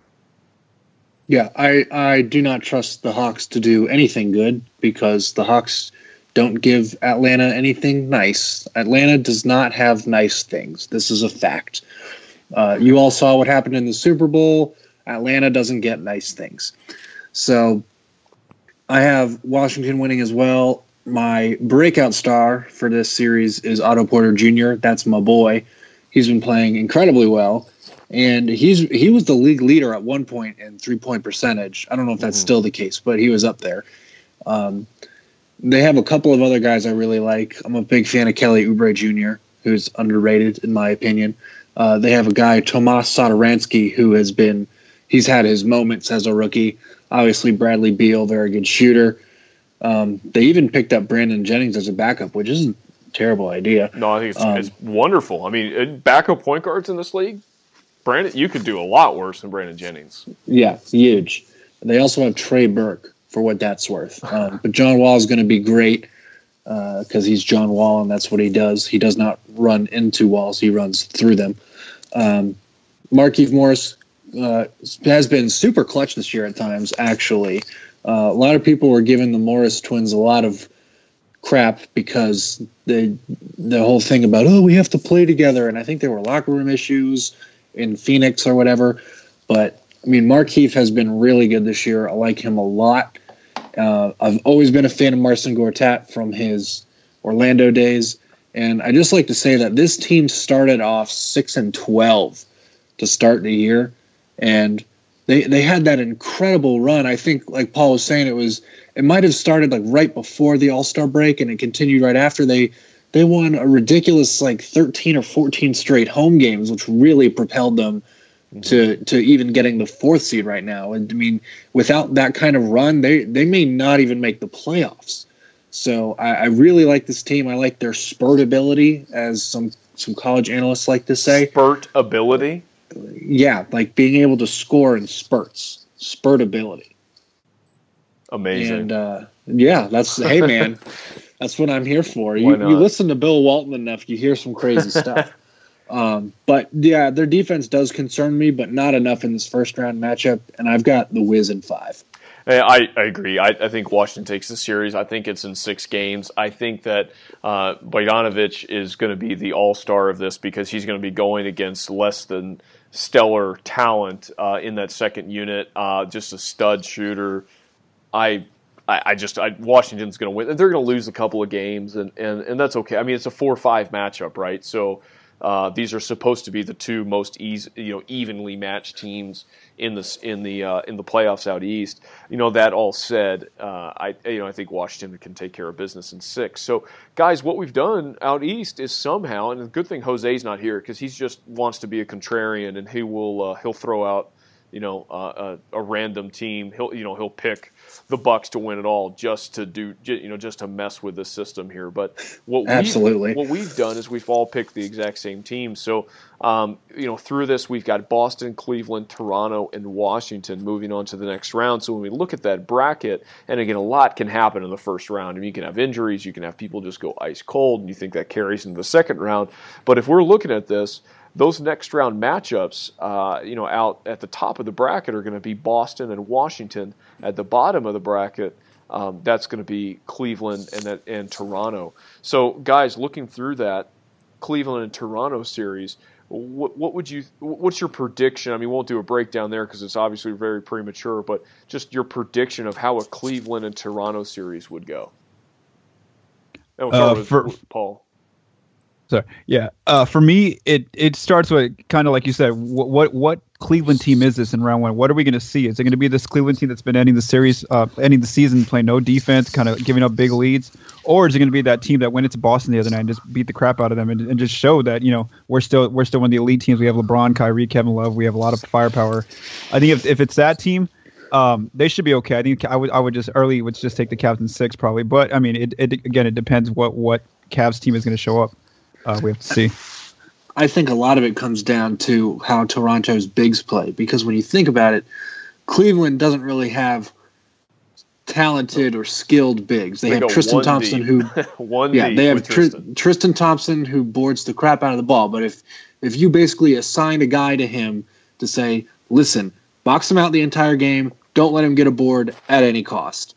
Yeah, I do not trust the Hawks to do anything good because the Hawks don't give Atlanta anything nice. Atlanta does not have nice things. This is a fact. You all saw what happened in the Super Bowl. Atlanta doesn't get nice things. So I have Washington winning as well. My breakout star for this series is Otto Porter Jr. That's my boy. He's been playing incredibly well. And he was the league leader at one point in 3-point percentage. I don't know if that's still the case, but he was up there. They have a couple of other guys I really like. I'm a big fan of Kelly Oubre Jr., who's underrated in my opinion. They have a guy, Tomas Satoransky, he's had his moments as a rookie. Obviously, Bradley Beal, very good shooter. They even picked up Brandon Jennings as a backup, which isn't a terrible idea. No, I think it's wonderful. I mean, backup point guards in this league, Brandon, you could do a lot worse than Brandon Jennings. Yeah, huge. They also have Trey Burke, for what that's worth. But John Wall is going to be great because he's John Wall, and that's what he does. He does not run into walls. He runs through them. Markieff Morris, has been super clutch this year at times, actually. A lot of people were giving the Morris twins a lot of crap because the whole thing about, we have to play together, and I think there were locker room issues in Phoenix or whatever. But, I mean, Markieff has been really good this year. I like him a lot. I've always been a fan of Marcin Gortat from his Orlando days, and I just like to say that this team started off 6-12 to start the year, and they had that incredible run. I think, like Paul was saying, it might have started like right before the All-Star break, and it continued right after. They won a ridiculous 13 or 14 straight home games, which really propelled them to even getting the 4th seed right now. And I mean, without that kind of run, they may not even make the playoffs. So I really like this team. I like their spurt ability, as some college analysts like to say. Spurt ability? Yeah, like being able to score in spurts. Spurt ability. Amazing. And hey man, that's what I'm here for. You listen to Bill Walton enough, you hear some crazy stuff. But yeah, their defense does concern me, but not enough in this first round matchup. And I've got the Wiz in 5. I agree. I think Washington takes the series. I think it's in 6 games. I think that Bogdanovic is going to be the all-star of this because he's going to be going against less than stellar talent in that second unit. Just a stud shooter. Washington's going to win. They're going to lose a couple of games, and that's okay. I mean, it's a 4-5 matchup, right? So these are supposed to be the 2 most evenly matched teams in the playoffs out east. That all said, I think Washington can take care of business in 6. So, guys, what we've done out east is somehow, and the good thing Jose's not here because he just wants to be a contrarian, and he'll throw out a random team. He'll pick the Bucks to win it all just to mess with the system here. But what we've done is we've all picked the exact same team. So through this we've got Boston, Cleveland, Toronto, and Washington moving on to the next round. So when we look at that bracket, and again, a lot can happen in the first round. I mean, you can have injuries, you can have people just go ice cold, and you think that carries into the second round. But if we're looking at this, those next round matchups, out at the top of the bracket are going to be Boston and Washington. At the bottom of the bracket, that's going to be Cleveland and Toronto. So, guys, looking through that Cleveland and Toronto series, what's your prediction? I mean, we won't do a breakdown there because it's obviously very premature, but just your prediction of how a Cleveland and Toronto series would go. And we'll start with Paul. Sorry. Yeah. For me, it starts with kind of like you said. What Cleveland team is this in round 1? What are we going to see? Is it going to be this Cleveland team that's been ending the series, ending the season, playing no defense, kind of giving up big leads, or is it going to be that team that went into Boston the other night and just beat the crap out of them and just show that we're still one of the elite teams? We have LeBron, Kyrie, Kevin Love. We have a lot of firepower. I think if it's that team, they should be okay. I think I would just take the Cavs in 6 probably. But I mean, it depends what Cavs team is going to show up. We have to see. I think a lot of it comes down to how Toronto's bigs play, because when you think about it, Cleveland doesn't really have talented or skilled bigs. They have Tristan Thompson they have Tristan Thompson who boards the crap out of the ball. But if you basically assign a guy to him to say, listen, box him out the entire game, don't let him get a board at any cost,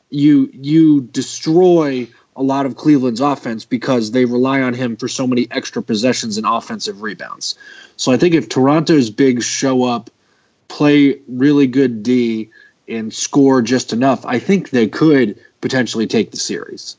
you destroy a lot of Cleveland's offense because they rely on him for so many extra possessions and offensive rebounds. So I think if Toronto's bigs show up, play really good D, and score just enough, I think they could potentially take the series.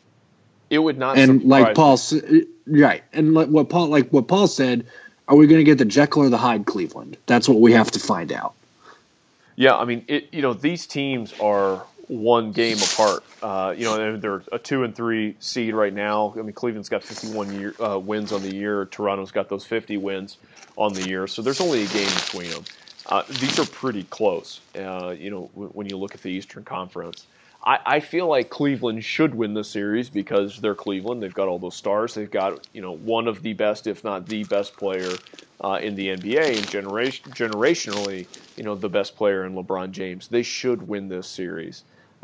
It would not. And like Paul, right? And what Paul said, are we going to get the Jekyll or the Hyde Cleveland? That's what we have to find out. Yeah, I mean, these teams are one game apart. They're a 2 and 3 seed right now. I mean, Cleveland's got 51 wins on the year. Toronto's got those 50 wins on the year. So there's only a game between them. These are pretty close. When you look at the Eastern Conference, I feel like Cleveland should win the series because they're Cleveland. They've got all those stars. They've got one of the best, if not the best player in the NBA, and generationally, the best player in LeBron James. They should win this series.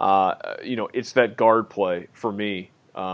It's that guard play for me.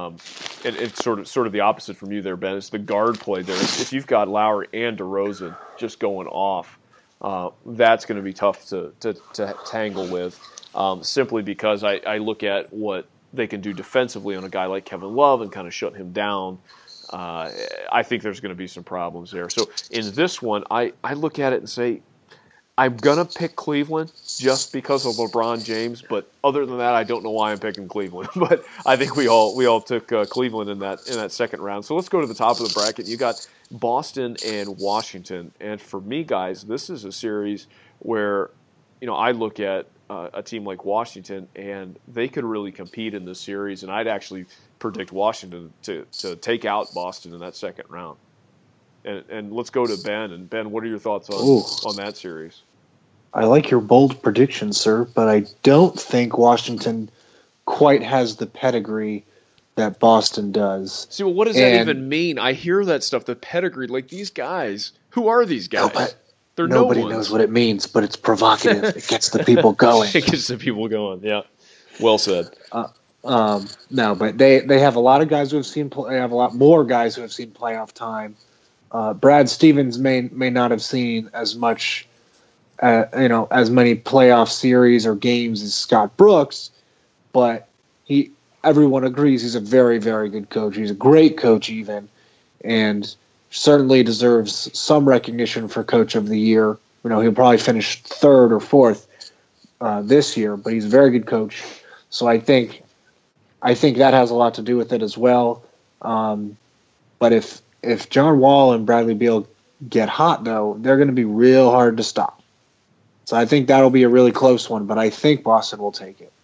It's sort of the opposite from you there, Ben. It's the guard play there. If you've got Lowry and DeRozan just going off, that's going to be tough to tangle with, simply because I look at what they can do defensively on a guy like Kevin Love and kind of shut him down. I think there's going to be some problems there. So in this one, I look at it and say, I'm going to pick Cleveland just because of LeBron James, but other than that, I don't know why I'm picking Cleveland. But I think we all took Cleveland in that second round. So let's go to the top of the bracket. You got Boston and Washington. And for me, guys, this is a series where, I look at a team like Washington, and they could really compete in this series, and I'd actually predict Washington to take out Boston in that second round. And let's go to Ben. And Ben, what are your thoughts on that series? I like your bold prediction, sir, but I don't think Washington quite has the pedigree that Boston does. See, well, what does that even mean? I hear that stuff, the pedigree. Like, these guys, who are these guys? Nobody knows what it means, but it's provocative. It gets the people going. It gets the people going, yeah. Well said. No, but they have a lot of guys who have seen they have a lot more guys who have seen playoff time. Brad Stevens may not have seen as much, as many playoff series or games as Scott Brooks, but everyone agrees he's a very, very good coach. He's a great coach even, and certainly deserves some recognition for Coach of the Year. He'll probably finish third or fourth this year, but he's a very good coach. So I think that has a lot to do with it as well. But if John Wall and Bradley Beal get hot, though, they're going to be real hard to stop. So I think that'll be a really close one, but I think Boston will take it.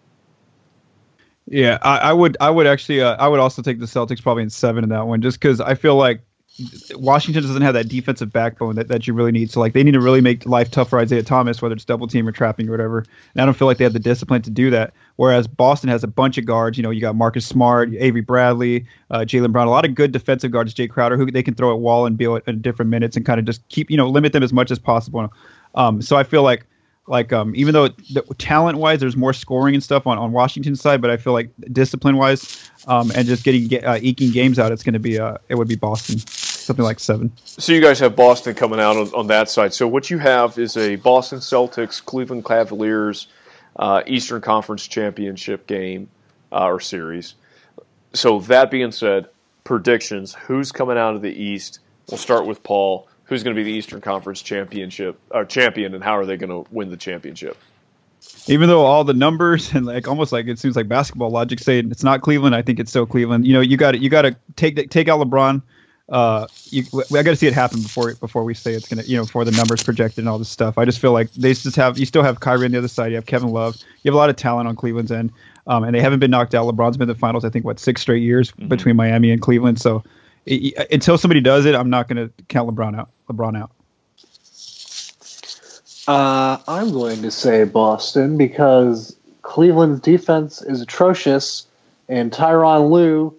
Yeah, I would actually I would also take the Celtics probably in 7 in that one, just because I feel like Washington doesn't have that defensive backbone that you really need. So, they need to really make life tough for Isaiah Thomas, whether it's double team or trapping or whatever. And I don't feel like they have the discipline to do that. Whereas Boston has a bunch of guards. You got Marcus Smart, Avery Bradley, Jaylen Brown, a lot of good defensive guards, Jay Crowder, who they can throw at Wall and Beal at different minutes and kind of just keep, limit them as much as possible. So I feel like even though talent-wise there's more scoring and stuff on Washington's side, but I feel like discipline-wise and just eking games out, it's going to be it would be Boston, something like 7. So you guys have Boston coming out on that side. So what you have is a Boston Celtics, Cleveland Cavaliers Eastern Conference Championship game or series. So that being said, predictions, who's coming out of the East? We'll start with Paul. Who's going to be the Eastern Conference champion, and how are they going to win the championship? Even though all the numbers and almost it seems like basketball logic say it's not Cleveland, I think it's still Cleveland. You got to take out LeBron. I got to see it happen before we say it's gonna, for the numbers projected and all this stuff. I just feel like you still have Kyrie on the other side. You have Kevin Love. You have a lot of talent on Cleveland's end, and they haven't been knocked out. LeBron's been in the finals, I think, 6 straight years between Miami and Cleveland. So until somebody does it, I'm not going to count LeBron out. I'm going to say Boston because Cleveland's defense is atrocious, and Tyronn Lue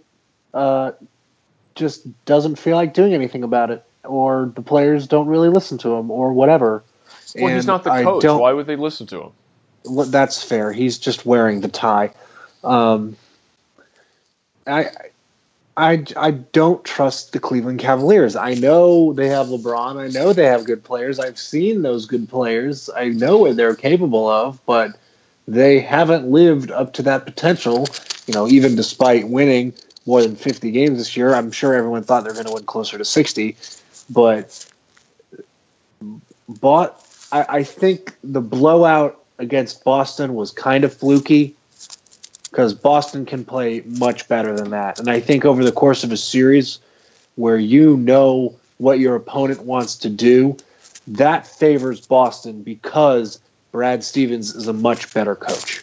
just doesn't feel like doing anything about it, or the players don't really listen to him, or whatever. Well, he's not the coach. Why would they listen to him? Well, that's fair. He's just wearing the tie. I don't trust the Cleveland Cavaliers. I know they have LeBron. I know they have good players. I've seen those good players. I know what they're capable of, but they haven't lived up to that potential. Even despite winning more than 50 games this year, I'm sure everyone thought they were going to win closer to 60. But I think the blowout against Boston was kind of fluky, because Boston can play much better than that. And I think over the course of a series where you know what your opponent wants to do, that favors Boston because Brad Stevens is a much better coach.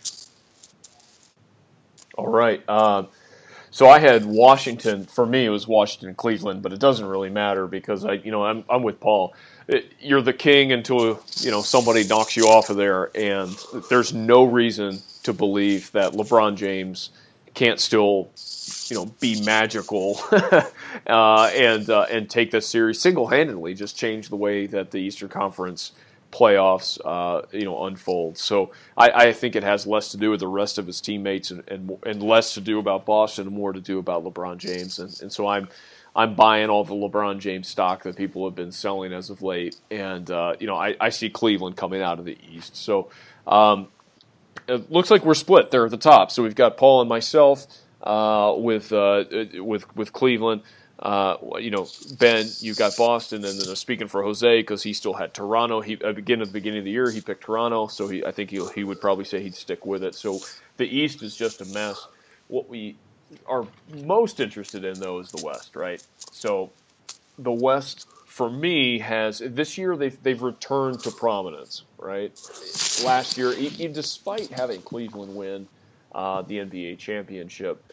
All right. So I had Washington. For me, it was Washington, Cleveland, but it doesn't really matter because I'm with Paul. You're the king until somebody knocks you off of there, and there's no reason to believe that LeBron James can't still be magical and take this series single-handedly, just change the way that the Eastern Conference playoffs, unfold. So I think it has less to do with the rest of his teammates and less to do about Boston and more to do about LeBron James. And so I'm buying all the LeBron James stock that people have been selling as of late. And, I see Cleveland coming out of the East. So it looks like we're split there at the top. So we've got Paul and myself with Cleveland. Ben, you got Boston, and then speaking for Jose because he still had Toronto. At the beginning of the year, he picked Toronto, so I think he would probably say he'd stick with it. So the East is just a mess. What we are most interested in, though, is the West, right? So the West, for me, has this year they've returned to prominence, right? Last year, despite having Cleveland win the NBA championship.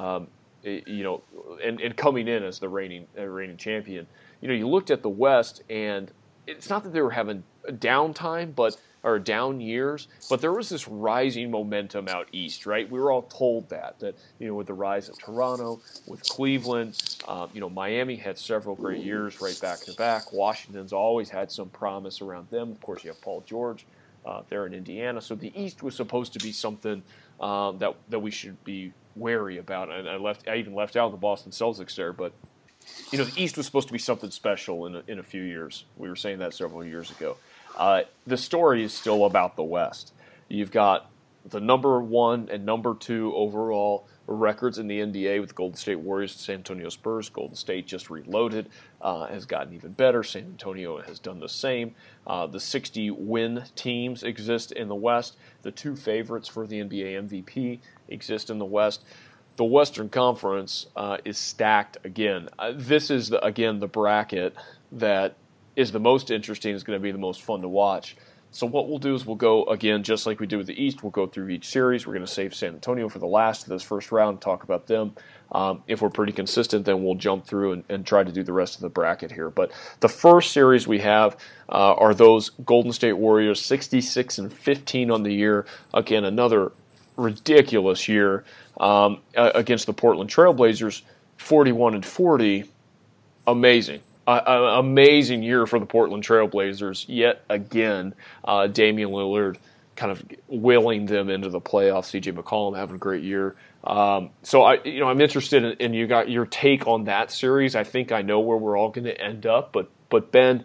And coming in as the reigning champion, you looked at the West, and it's not that they were having a downtime, or down years, but there was this rising momentum out East, right? We were all told that with the rise of Toronto, with Cleveland, Miami had several great years right back to back. Washington's always had some promise around them. Of course, you have Paul George there in Indiana. So the East was supposed to be something that we should be wary about, and I even left out the Boston Celtics there, but the East was supposed to be something special in a few years. We were saying that several years ago. The story is still about the West. You've got the number 1 and number 2 overall records in the NBA with the Golden State Warriors and San Antonio Spurs. Golden State just reloaded, has gotten even better. San Antonio has done the same. The 60-win teams exist in the West. The 2 favorites for the NBA MVP exist in the West. The Western Conference is stacked again. This is, the bracket that is the most interesting, is going to be the most fun to watch. So what we'll do is we'll go, again, just like we do with the East, we'll go through each series. We're going to save San Antonio for the last of this first round and talk about them. If we're pretty consistent, then we'll jump through and try to do the rest of the bracket here. But the first series we have are those Golden State Warriors, 66-15 on the year. Again, another ridiculous year against the Portland Trailblazers, 41-40. Amazing. Amazing year for the Portland Trailblazers. Yet again, Damian Lillard kind of willing them into the playoffs. C.J. McCollum having a great year. So I'm interested in you got your take on that series. I think I know where we're all going to end up. But Ben,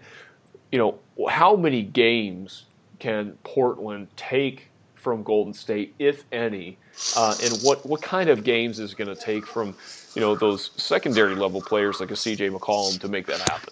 how many games can Portland take from Golden State, if any? And what kind of games is going to take from those secondary level players like a C.J. McCollum to make that happen?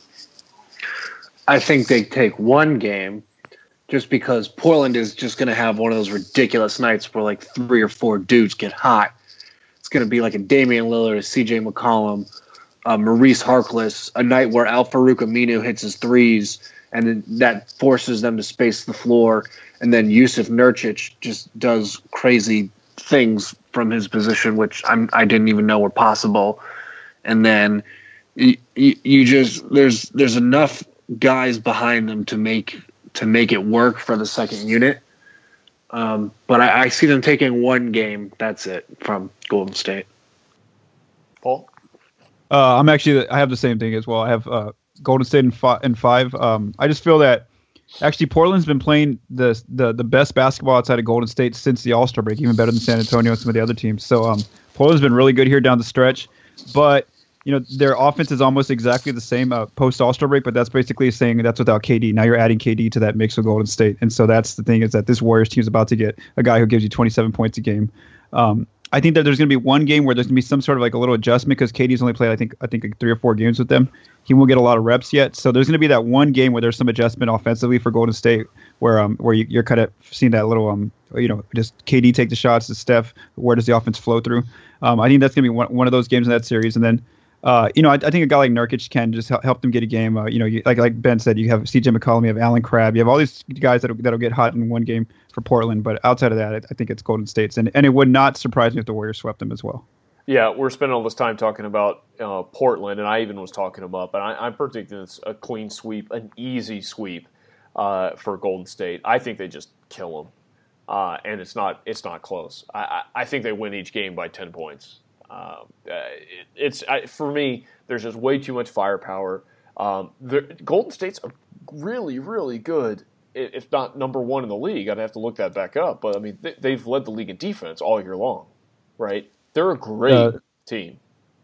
I think they take one game just because Portland is just going to have one of those ridiculous nights where like 3 or 4 dudes get hot. It's going to be like a Damian Lillard, a C.J. McCollum, Maurice Harkless, a night where Al-Farouq Aminu hits his threes, and then that forces them to space the floor. And then Yusuf Nurkic just does crazy things from his position, which I didn't even know were possible. And then you just there's enough guys behind them to make it work for the second unit. But I see them taking one game. That's it from Golden State. Paul? I have the same thing as well. I have Golden State in 5. I just feel that actually Portland's been playing the best basketball outside of Golden State since the All-Star break, even better than San Antonio and some of the other teams. So Portland's been really good here down the stretch, but their offense is almost exactly the same post All-Star break, but that's basically saying that's without KD. Now you're adding KD to that mix with Golden State, and so that's the thing, is that this Warriors team is about to get a guy who gives you 27 points a game. I think that there's going to be one game where there's going to be some sort of like a little adjustment because KD's only played I think like 3 or 4 games with them. He won't get a lot of reps yet, so there's going to be that one game where there's some adjustment offensively for Golden State, where you're kind of seeing that little just KD take the shots to Steph. Where does the offense flow through? I think that's going to be one of those games in that series, and then. I think a guy like Nurkic can just help them get a game. Like Ben said, you have C.J. McCollum, you have Allen Crabbe, you have all these guys that'll get hot in one game for Portland. But outside of that, I think it's Golden State's, and it would not surprise me if the Warriors swept them as well. Yeah, we're spending all this time talking about Portland, and I even was talking them up. And I'm predicting it's a clean sweep, an easy sweep for Golden State. I think they just kill them, and it's not close. I think they win each game by 10 points. For me, there's just way too much firepower. Golden State's a really, really good if not number one in the league. I'd have to look that back up. But, I mean, they've led the league in defense all year long, right? They're a great team.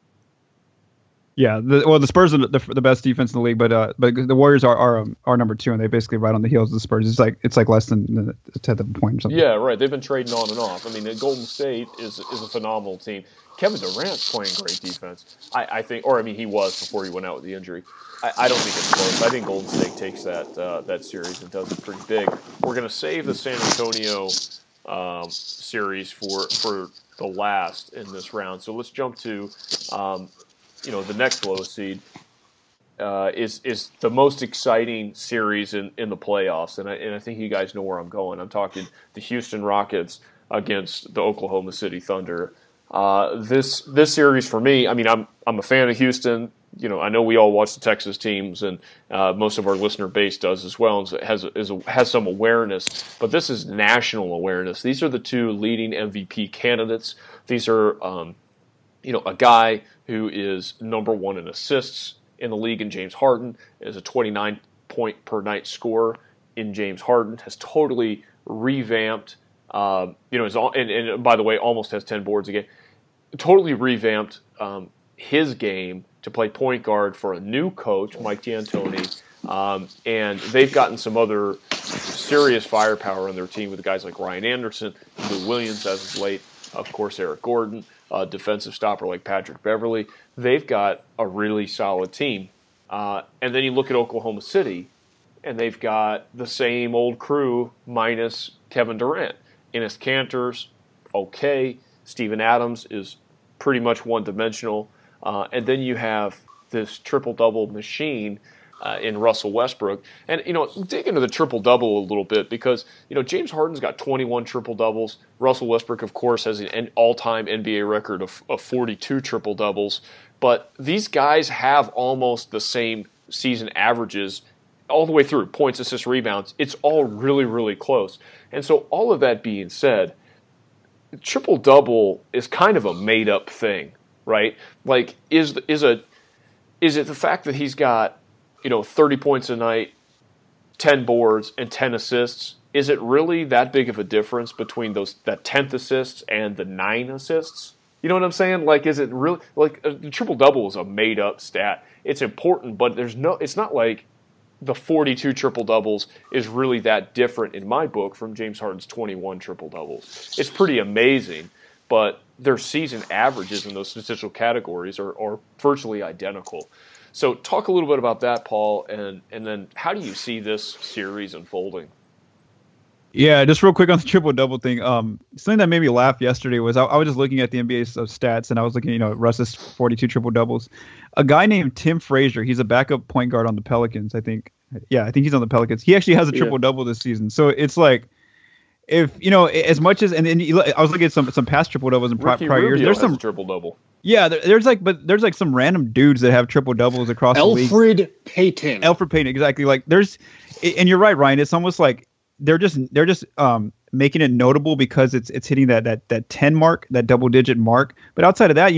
Yeah, the Spurs are the best defense in the league, but the Warriors are number 2, and they're basically right on the heels of the Spurs. It's like less than a tenth of a point or something. Yeah, right. They've been trading on and off. I mean, Golden State is a phenomenal team. Kevin Durant's playing great defense. I think, or I mean, he was before he went out with the injury. I don't think it's close. I think Golden State takes that series and does it pretty big. We're going to save the San Antonio series for the last in this round. So let's jump to the next lowest seed is the most exciting series in the playoffs, and I think you guys know where I'm going. I'm talking the Houston Rockets against the Oklahoma City Thunder. This series for me, I mean, I'm a fan of Houston. I know we all watch the Texas teams, and most of our listener base does as well, and has some awareness. But this is national awareness. These are the 2 leading MVP candidates. These are, a guy who is number 1 in assists in the league in James Harden, is a 29-point per night scorer in James Harden, has totally revamped. And by the way, almost has 10 boards a game. Totally revamped his game to play point guard for a new coach, Mike D'Antoni, and they've gotten some other serious firepower on their team with guys like Ryan Anderson, Lou Williams as of late, of course Eric Gordon, defensive stopper like Patrick Beverley. They've got a really solid team. And then you look at Oklahoma City, and they've got the same old crew minus Kevin Durant. Enes Kanter's okay. Steven Adams is pretty much one-dimensional. And then you have this triple-double machine in Russell Westbrook. And, dig into the triple-double a little bit because, James Harden's got 21 triple-doubles. Russell Westbrook, of course, has an all-time NBA record of 42 triple-doubles. But these guys have almost the same season averages all the way through, points, assists, rebounds. It's all really, really close. And so all of that being said, triple-double is kind of a made-up thing, right? Like, is it the fact that he's got 30 points a night, 10 boards, and 10 assists? Is it really that big of a difference between that 10th assists and the 9 assists? You know what I'm saying? Like, is it really like the triple double is a made up stat? It's important, but it's not like the 42 triple doubles is really that different in my book from James Harden's 21 triple doubles. It's pretty amazing, but their season averages in those statistical categories are virtually identical. So talk a little bit about that, Paul, and then how do you see this series unfolding? Yeah, just real quick on the triple-double thing. Something that made me laugh yesterday was I was just looking at the NBA's stats, and I was looking at Russ's 42 triple-doubles. A guy named Tim Frazier, he's a backup point guard on the Pelicans, I think. Yeah, I think he's on the Pelicans. He actually has a triple-double this season. So it's like, if, as much as, and I was looking at some past triple-doubles in prior years. There's some triple-double. Yeah, there's some random dudes that have triple-doubles across the league. Alfred Payton, exactly. Like, and you're right, Ryan. It's almost like they're just making it notable because it's hitting that 10 mark, that double-digit mark. But outside of that,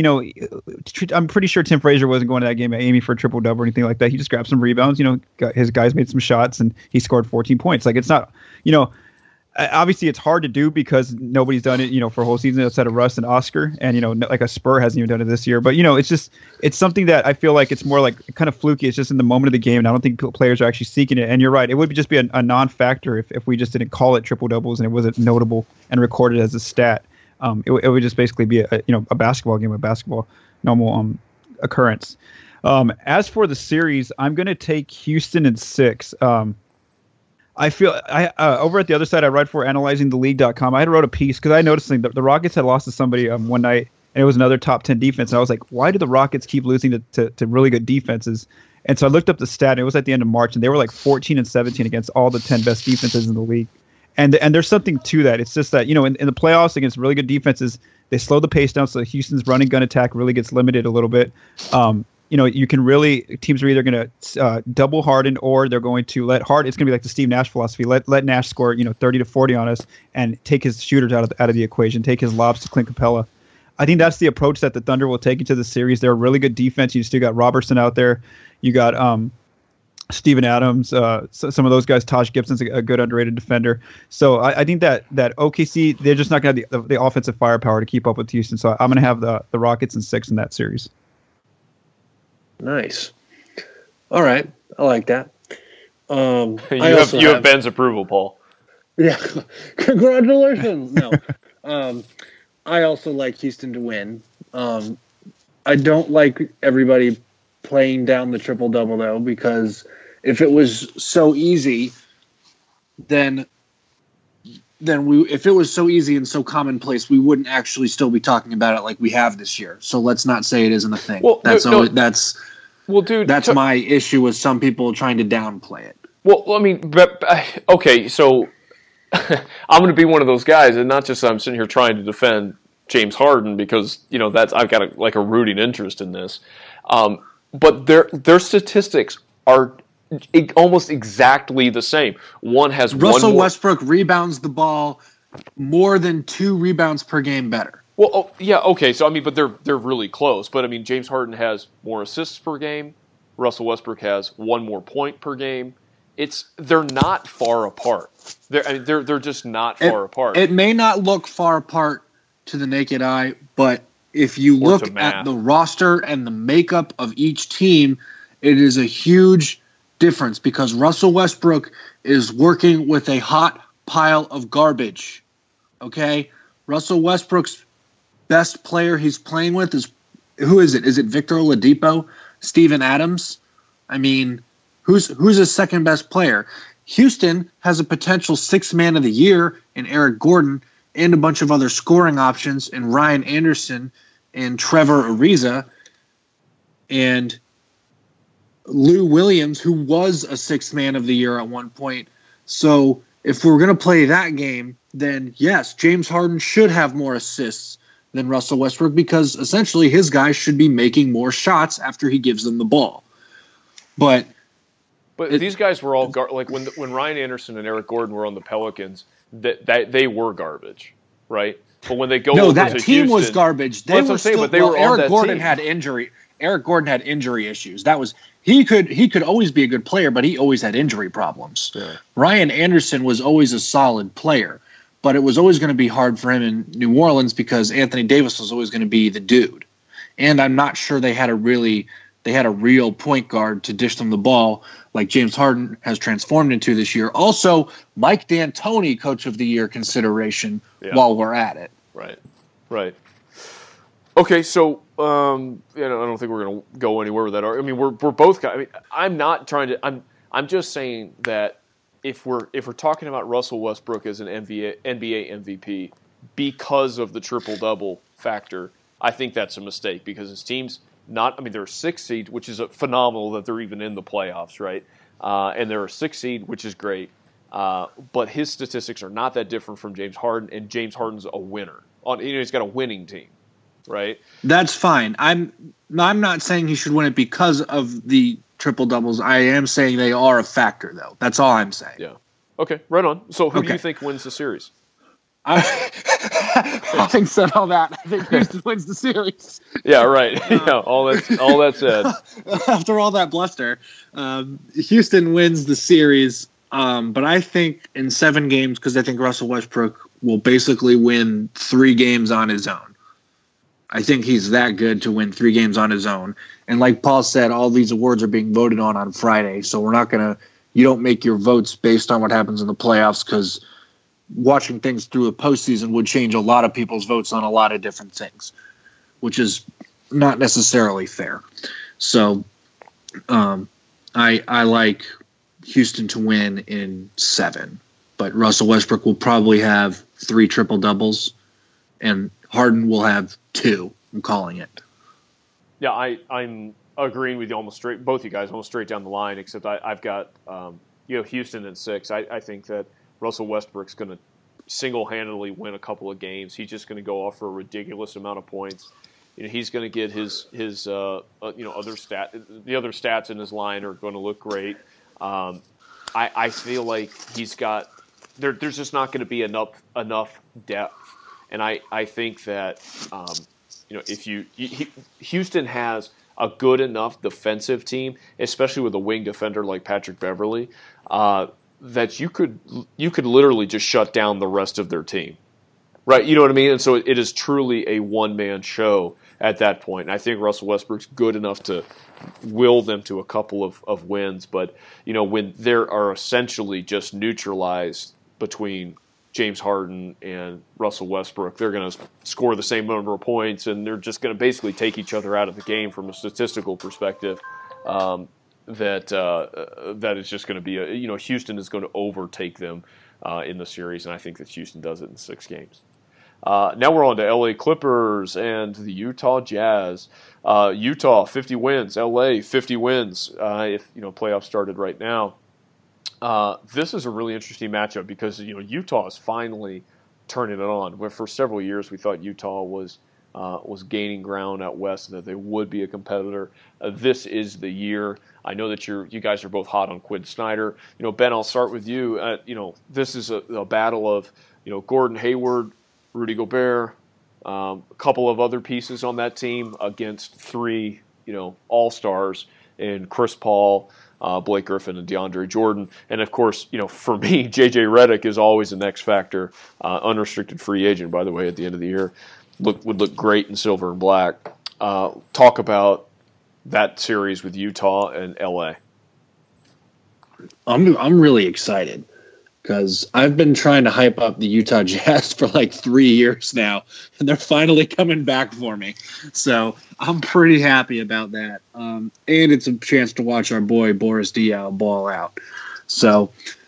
I'm pretty sure Tim Frazier wasn't going to that game aiming for a triple-double or anything like that. He just grabbed some rebounds. His guys made some shots, and he scored 14 points. Like, it's not, obviously it's hard to do because nobody's done it, for a whole season outside of Russ and Oscar, and like a Spur hasn't even done it this year. But it's something that I feel like it's more like kind of fluky. It's just in the moment of the game, and I don't think players are actually seeking it. And you're right, it would just be a non-factor if we just didn't call it triple doubles and it wasn't notable and recorded as a stat. It would just basically be a basketball game, a basketball normal occurrence. As for the series, I'm going to take Houston in 6. I feel over at the other side, I write for analyzingtheleague.com. I had wrote a piece because I noticed that the Rockets had lost to somebody one night, and it was another top 10 defense. And I was like, why do the Rockets keep losing to really good defenses? And so I looked up the stat, and it was at the end of March, and they were like 14-17 against all the 10 best defenses in the league. And there's something to that. It's just that, in the playoffs against really good defenses, they slow the pace down, so Houston's running gun attack really gets limited a little bit. You can really, teams are either going to double Harden or they're going to let Harden. It's going to be like the Steve Nash philosophy. Let Nash score 30 to 40 on us and take his shooters out of the equation, take his lobs to Clint Capella. I think that's the approach that the Thunder will take into the series. They're a really good defense. You still got Robertson out there. You got Steven Adams, some of those guys. Taj Gibson's a good underrated defender. So I think that OKC, they're just not going to have the offensive firepower to keep up with Houston. So I'm going to have the Rockets in 6 in that series. Nice. All right, I like that. You have Ben's approval, Paul. Yeah, congratulations. No, I also like Houston to win. I don't like everybody playing down the triple-double, though, because if it was so easy, then if it was so easy and so commonplace, we wouldn't actually still be talking about it like we have this year. So let's not say it isn't a thing. Well, that's my dude, issue with some people trying to downplay it. Well, I mean, okay, so I'm going to be one of those guys, and not just I'm sitting here trying to defend James Harden because I've got a rooting interest in this, but their statistics are almost exactly the same. One has Russell Westbrook rebounds the ball more than 2 rebounds per game better. Well, yeah, okay, so I mean, but they're really close. But I mean, James Harden has more assists per game. Russell Westbrook has 1 more point per game. They're not far apart. They're just not far apart. It may not look far apart to the naked eye, but if you look at the roster and the makeup of each team, it is a huge difference because Russell Westbrook is working with a hot pile of garbage. Okay? Russell Westbrook's best player he's playing with is who is it? Is it Victor Oladipo? Steven Adams? I mean, who's his second best player? Houston has a potential 6th man of the year in Eric Gordon and a bunch of other scoring options in Ryan Anderson and Trevor Ariza and Lou Williams, who was a 6th man of the year at one point. So if we're going to play that game, then yes, James Harden should have more assists than Russell Westbrook because essentially his guys should be making more shots after he gives them the ball. But these guys were all like when Ryan Anderson and Eric Gordon were on the Pelicans, that they were garbage, right? But when they go over that to team Houston, was garbage. They were still, but they were on Eric that Gordon team. had injury. Eric Gordon had injury issues. That was he could always be a good player, but he always had injury problems. Yeah. Ryan Anderson was always a solid player, but it was always going to be hard for him in New Orleans because Anthony Davis was always going to be the dude. And I'm not sure they had a real point guard to dish them the ball like James Harden has transformed into this year. Also, Mike D'Antoni, Coach of the Year consideration while we're at it. Right. Okay, so I don't think we're going to go anywhere with that. I mean, we're both. I mean, I'm not trying to. I'm just saying that if we're talking about Russell Westbrook as an NBA MVP because of the triple double factor, I think that's a mistake because his team's not. I mean, they're a 6th seed, which is phenomenal that they're even in the playoffs, right? And they're a 6th seed, which is great. But his statistics are not that different from James Harden, and James Harden's a winner. He's got a winning team, right? That's fine. I'm not saying he should win it because of the triple doubles. I am saying they are a factor, though. That's all I'm saying. Yeah. Okay. Right on. So, who do you think wins the series? Having said all that, I think Houston wins the series. Yeah. Right. All that said. After all that bluster, Houston wins the series. But I think in 7 games, because I think Russell Westbrook will basically win 3 games on his own. I think he's that good to win 3 games on his own. And like Paul said, all these awards are being voted on Friday. So you don't make your votes based on what happens in the playoffs because watching things through a postseason would change a lot of people's votes on a lot of different things, which is not necessarily fair. So I like Houston to win in 7, but Russell Westbrook will probably have 3 triple doubles, and Harden will have 2. I'm calling it. Yeah, I'm agreeing with you both you guys almost straight down the line. Except I've got Houston in 6. I think that Russell Westbrook's going to single-handedly win a couple of games. He's just going to go off for a ridiculous amount of points. He's going to get his other stats in his line are going to look great. I feel like he's got there's just not going to be enough depth, and I think that if Houston has a good enough defensive team, especially with a wing defender like Patrick Beverley, that you could literally just shut down the rest of their team. Right, you know what I mean? And so it is truly a one-man show at that point. And I think Russell Westbrook's good enough to will them to a couple of wins. But, when there are essentially just neutralized between James Harden and Russell Westbrook, they're going to score the same number of points, and they're just going to basically take each other out of the game from a statistical perspective. That is just going to be Houston is going to overtake them in the series, and I think that Houston does it in 6 games. Now we're on to LA Clippers and the Utah Jazz. Utah 50 wins, LA 50 wins. If playoffs started right now, this is a really interesting matchup because Utah is finally turning it on. Where for several years we thought Utah was gaining ground out west and that they would be a competitor. This is the year. I know that you guys are both hot on Quinn Snyder. Ben, I'll start with you. This is a battle of Gordon Hayward, Rudy Gobert, a couple of other pieces on that team against 3 all-stars in Chris Paul, Blake Griffin, and DeAndre Jordan. And, of course, for me, J.J. Redick is always an X factor, unrestricted free agent, by the way, at the end of the year. Would look great in silver and black. Talk about that series with Utah and LA. I'm really excited because I've been trying to hype up the Utah Jazz for like 3 years now, and they're finally coming back for me. So I'm pretty happy about that. And it's a chance to watch our boy Boris Diaw ball out. So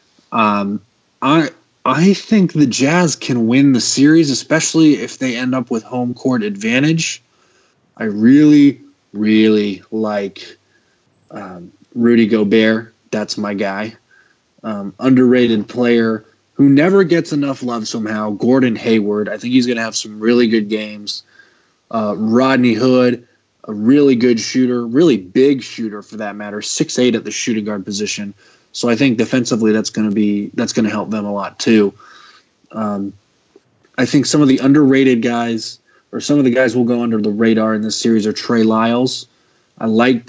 I think the Jazz can win the series, especially if they end up with home court advantage. I really, really like Rudy Gobert. That's my guy. Underrated player who never gets enough love somehow. Gordon Hayward. I think he's going to have some really good games. Rodney Hood, a really good shooter, really big shooter for that matter. 6'8" at the shooting guard position. So I think defensively that's going to help them a lot too. I think some of the underrated guys, or some of the guys will go under the radar in this series, are Trey Lyles. I like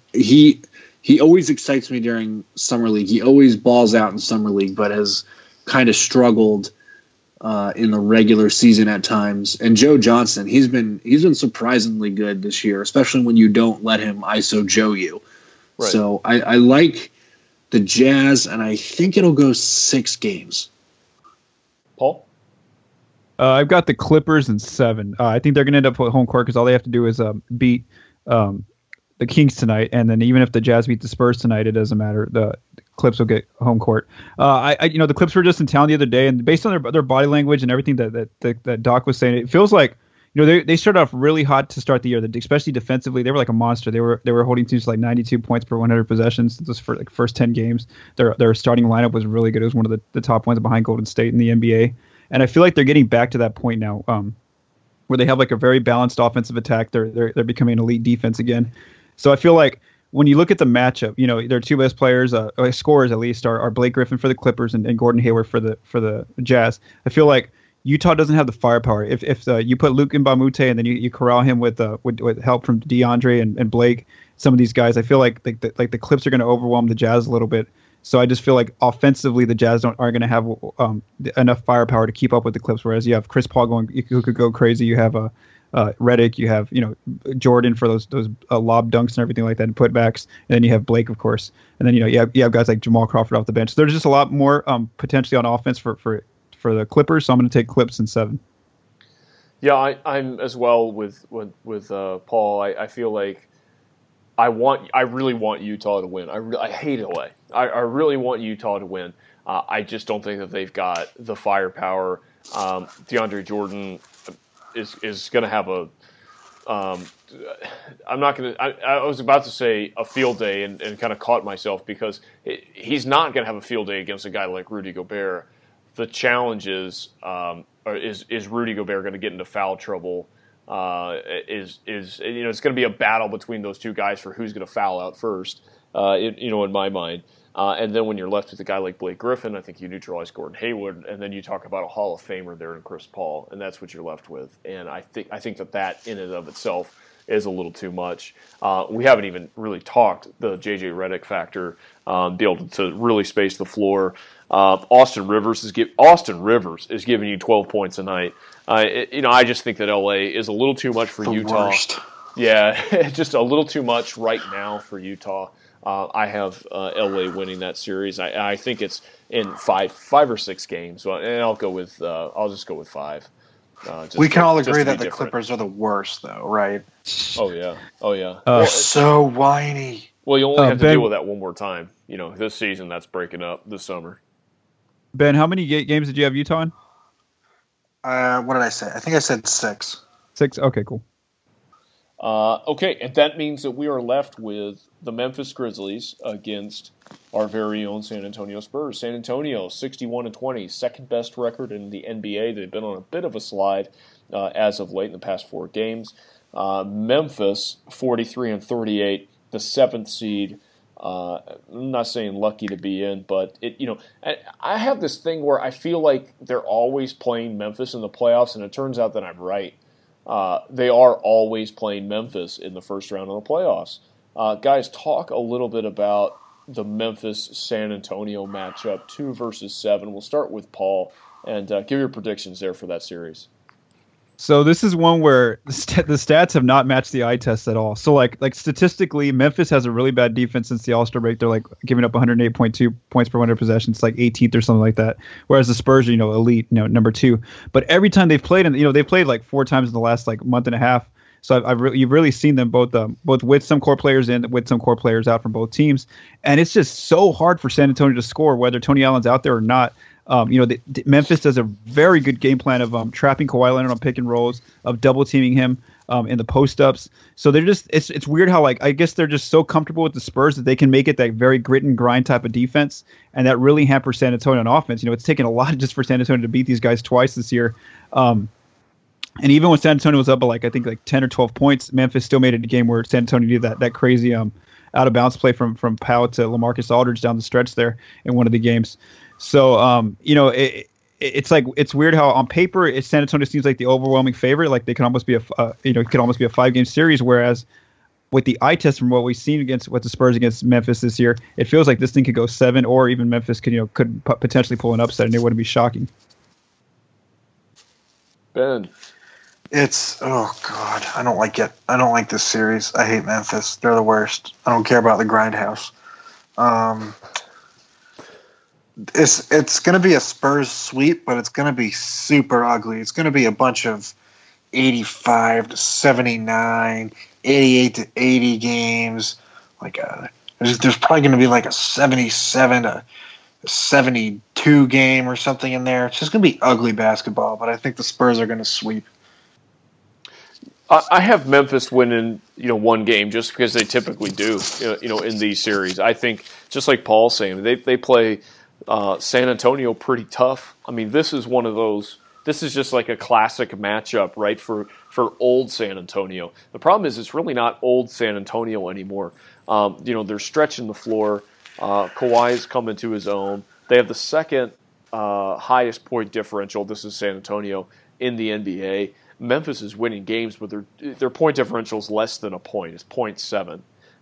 he always excites me during summer league. He always balls out in summer league, but has kind of struggled in the regular season at times. And Joe Johnson, he's been surprisingly good this year, especially when you don't let him ISO Joe you. Right. So I like the Jazz, and I think it'll go 6 games. Paul? I've got the Clippers in 7. I think they're going to end up with home court because all they have to do is beat the Kings tonight, and then even if the Jazz beat the Spurs tonight, it doesn't matter. The Clips will get home court. The Clips were just in town the other day, and based on their body language and everything that Doc was saying, it feels like they started off really hot to start the year, especially defensively. They were like a monster. They were holding teams to like 92 points per 100 possessions. This for like first 10 games. Their starting lineup was really good. It was one of the top ones behind Golden State in the NBA. And I feel like they're getting back to that point now, where they have like a very balanced offensive attack. They're becoming an elite defense again. So I feel like when you look at the matchup, their 2 best players, scorers at least, are Blake Griffin for the Clippers and Gordon Hayward for the Jazz. I feel like Utah doesn't have the firepower. If you put Luke Mbamute and then you corral him with help from DeAndre and Blake, some of these guys, I feel like the Clips are going to overwhelm the Jazz a little bit. So I just feel like offensively the Jazz aren't going to have enough firepower to keep up with the Clips. Whereas you have Chris Paul who could go crazy. You have Redick. You have Jordan for those lob dunks and everything like that and putbacks. And then you have Blake, of course. And then you have guys like Jamal Crawford off the bench. So there's just a lot more potentially on offense for the Clippers. So I'm going to take Clips in 7. Yeah, I'm as well with Paul. I feel like I really want Utah to win. I hate LA. I really want Utah to win. I just don't think that they've got the firepower. DeAndre Jordan is going to have a. I'm not going to. I was about to say a field day and kind of caught myself because he's not going to have a field day against a guy like Rudy Gobert. The challenge is Rudy Gobert going to get into foul trouble? It's going to be a battle between those 2 guys for who's going to foul out first. In my mind. And then when you're left with a guy like Blake Griffin, I think you neutralize Gordon Hayward, and then you talk about a Hall of Famer there in Chris Paul, and that's what you're left with. And I think that in and of itself is a little too much. We haven't even really talked the J.J. Redick factor, be able to really space the floor. Austin Rivers is giving you 12 points a night. I just think that LA is a little too much for Utah. Worst. Yeah, just a little too much right now for Utah. I have LA winning that series. I think it's in five or six games. And I'll just go with 5. We can all agree that the Clippers are the worst, though, right? Oh yeah. They're so whiny. Well, you only have to deal with that one more time. This season that's breaking up this summer. Ben, how many games did you have Utah in? What did I say? I think I said 6. 6? Okay, cool. Okay, and that means that we are left with the Memphis Grizzlies against our very own San Antonio Spurs. San Antonio, 61-20, second best record in the NBA. They've been on a bit of a slide as of late in the past 4 games. Memphis, 43-38, the 7th seed. I'm not saying lucky to be in, but I have this thing where I feel like they're always playing Memphis in the playoffs, and it turns out that I'm right. They are always playing Memphis in the first round of the playoffs. Guys, talk a little bit about the Memphis-San Antonio matchup, 2 versus 7. We'll start with Paul, and give your predictions there for that series. So this is one where the stats have not matched the eye test at all. So like statistically, Memphis has a really bad defense since the All-Star break. They're like giving up 108.2 points per 100 possessions, like 18th or something like that. Whereas the Spurs are, elite, number 2. But every time they've played, and they've played like 4 times in the last like month and a half. So you've really seen them both with some core players in, with some core players out from both teams, and it's just so hard for San Antonio to score whether Tony Allen's out there or not. Memphis does a very good game plan of trapping Kawhi Leonard on pick and rolls, of double teaming him in the post ups. So they're just it's weird how I guess they're just so comfortable with the Spurs that they can make it that very grit and grind type of defense, and that really hampers San Antonio on offense. It's taken a lot just for San Antonio to beat these guys twice this year. And even when San Antonio was up by I think 10 or 12 points, Memphis still made it a game where San Antonio did that crazy out of bounds play from Powell to LaMarcus Aldridge down the stretch there in one of the games. So it's weird how on paper San Antonio seems like the overwhelming favorite. Like they can almost be a 5-game series, whereas with the eye test from what we've seen against the Spurs against Memphis this year, it feels like this thing could go 7, or even Memphis could potentially pull an upset, and it wouldn't be shocking. Ben. It's God, I don't like it. I don't like this series. I hate Memphis. They're the worst. I don't care about the grindhouse. It's going to be a Spurs sweep, but it's going to be super ugly. It's going to be a bunch of 85-79, 88-80 games. There's probably going to be like a 77-72 game or something in there. It's just going to be ugly basketball, but I think the Spurs are going to sweep. I have Memphis winning, one game just because they typically do, in these series. I think, just like Paul's saying, they play San Antonio pretty tough. I mean, this is one of those. This is just like a classic matchup, right, for old San Antonio. The problem is it's really not old San Antonio anymore. They're stretching the floor. Kawhi is coming to his own. They have the second highest point differential. This is San Antonio in the NBA. Memphis is winning games, but their point differential is less than a point. It's 0.7.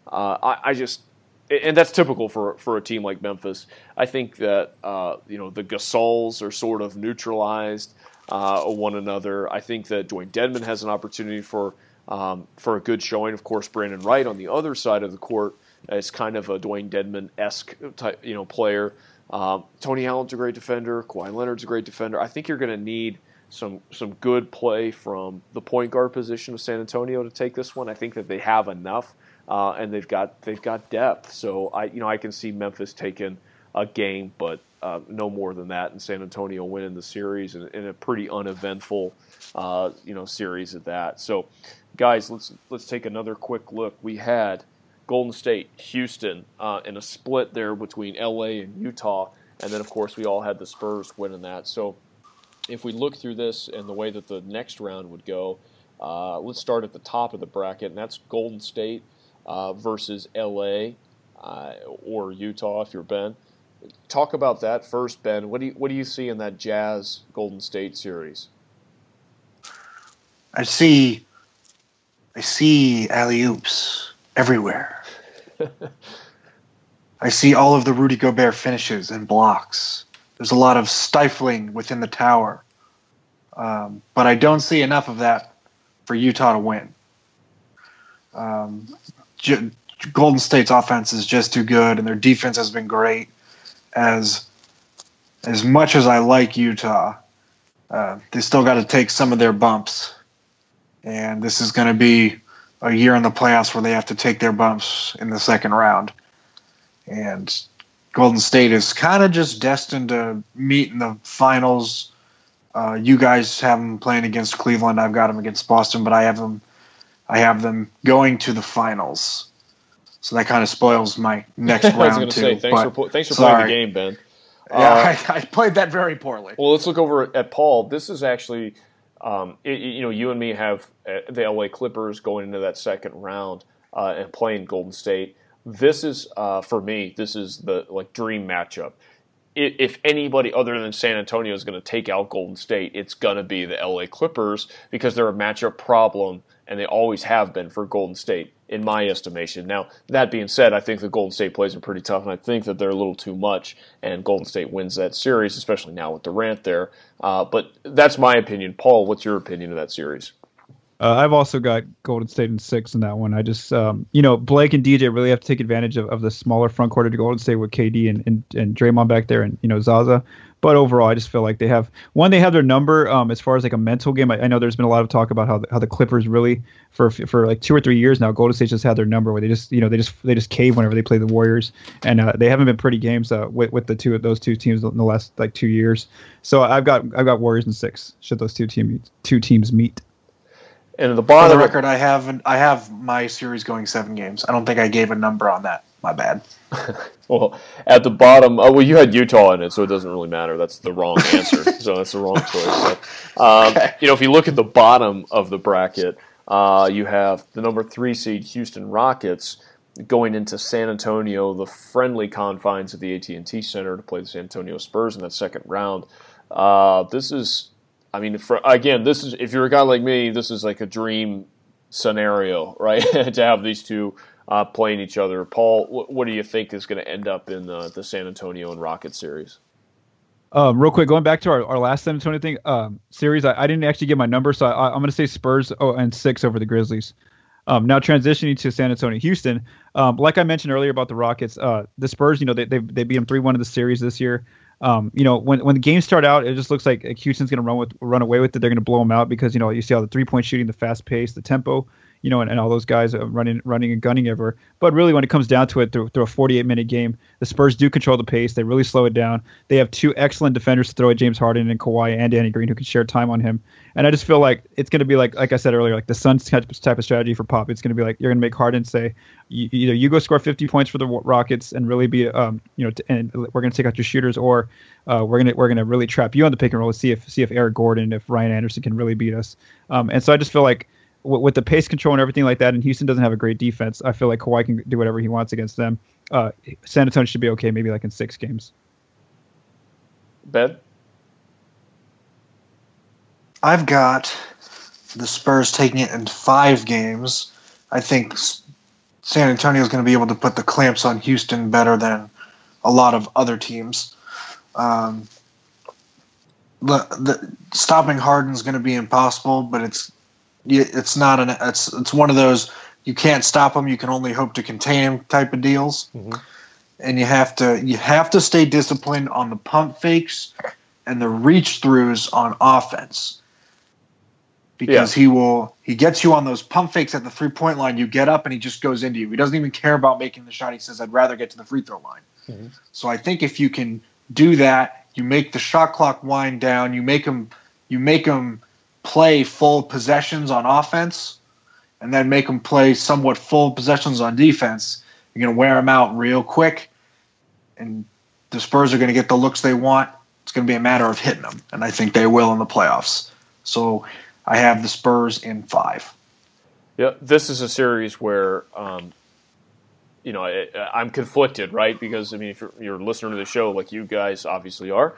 And that's typical for a team like Memphis. I think that the Gasols are sort of neutralized one another. I think that Dwayne Dedmon has an opportunity for a good showing. Of course, Brandon Wright on the other side of the court is kind of a Dwayne Dedmon-esque type, player. Tony Allen's a great defender. Kawhi Leonard's a great defender. I think you're going to need some good play from the point guard position of San Antonio to take this one. I think that they have enough, and they've got depth. So I can see Memphis taking a game, but no more than that, and San Antonio winning the series in a pretty uneventful series at that. So, guys, let's take another quick look. We had Golden State, Houston, in a split there between LA and Utah, and then of course we all had the Spurs winning that. So if we look through this and the way that the next round would go, let's start at the top of the bracket, and that's Golden State versus LA or Utah if you're Ben. Talk about that first, Ben. What do you see in that Jazz Golden State series? I see I see alley-oops everywhere. I see all of the Rudy Gobert finishes and blocks. There's a lot of stifling within the tower. But I don't see enough of that for Utah to win. Golden State's offense is just too good, and their defense has been great. As much as I like Utah, they still got to take some of their bumps. And this is going to be a year in the playoffs where they have to take their bumps in the second round. And Golden State is kind of just destined to meet in the finals. You guys have them playing against Cleveland. I've got them against Boston, but I have them going to the finals. So that kind of spoils my next round, I was going to say, thanks for playing the game, Ben. Yeah, I played that very poorly. Well, let's look over at Paul. This is actually, you and me have the LA Clippers going into that second round and playing Golden State. This is, for me, this is the dream matchup. If anybody other than San Antonio is going to take out Golden State, it's going to be the LA Clippers because they're a matchup problem, and they always have been for Golden State, in my estimation. Now, that being said, I think the Golden State plays are pretty tough, and I think that they're a little too much, and Golden State wins that series, especially now with Durant there. But that's my opinion. Paul, what's your opinion of that series? I've also got Golden State in 6 in that one. I just, Blake and DJ really have to take advantage of the smaller front court of Golden State with KD and Draymond back there and, Zaza. But overall, I just feel like they have their number as far as like a mental game. I know there's been a lot of talk about how the Clippers really for like 2 or 3 years now, Golden State just had their number where they just cave whenever they play the Warriors, and they haven't been pretty games with those two teams in the last 2 years. So I've got Warriors in 6 should those two teams meet. And at the bottom, for the record, I have my series going 7 games. I don't think I gave a number on that. My bad. Well, at the bottom, you had Utah in it, so it doesn't really matter. That's the wrong answer. So that's the wrong choice. So, okay. If you look at the bottom of the bracket, you have the number 3 seed Houston Rockets going into San Antonio, the friendly confines of the AT&T Center to play the San Antonio Spurs in that second round. This is, this is, if you're a guy like me, this is like a dream scenario, right? To have these two playing each other. Paul, what do you think is going to end up in the San Antonio and Rockets series? Real quick, going back to our last San Antonio series, I didn't actually get my number, so I'm going to say Spurs and 6 over the Grizzlies. Now transitioning to San Antonio, Houston. Like I mentioned earlier about the Rockets, the Spurs, they beat them 3-1 in the series this year. When the games start out, it just looks like Houston's going to run away with it. They're going to blow them out because you see all the 3-point shooting, the fast pace, the tempo, and all those guys running and gunning everywhere. But really, when it comes down to it, through a 48-minute game, the Spurs do control the pace. They really slow it down. They have 2 excellent defenders to throw at James Harden and Kawhi and Danny Green, who can share time on him. And I just feel like it's going to be like I said earlier, like the Suns type of strategy for Pop. It's going to be like you're going to make Harden say, either you go score 50 points for the Rockets and really be, and we're going to take out your shooters, or we're going to really trap you on the pick and roll to see if Eric Gordon, if Ryan Anderson can really beat us. And so I just feel like with the pace control and everything like that, and Houston doesn't have a great defense, I feel like Kawhi can do whatever he wants against them. San Antonio should be okay, maybe like in 6 games. Ben? I've got the Spurs taking it in 5 games. I think San Antonio is going to be able to put the clamps on Houston better than a lot of other teams. The stopping Harden is going to be impossible, but it's one of those you can't stop him, you can only hope to contain him type of deals. Mm-hmm. And you have to stay disciplined on the pump fakes and the reach throughs on offense, because he gets you on those pump fakes at the 3-point line. You get up and he just goes into you. He doesn't even care about making the shot. He says, "I'd rather get to the free throw line." Mm-hmm. So I think if you can do that, you make the shot clock wind down. You make them play full possessions on offense, and then make them play somewhat full possessions on defense. You're going to wear them out real quick, and the Spurs are going to get the looks they want. It's going to be a matter of hitting them, and I think they will in the playoffs. So I have the Spurs in 5. Yeah, this is a series where I'm conflicted, right? Because, I mean, if you're a listener to the show, like you guys obviously are,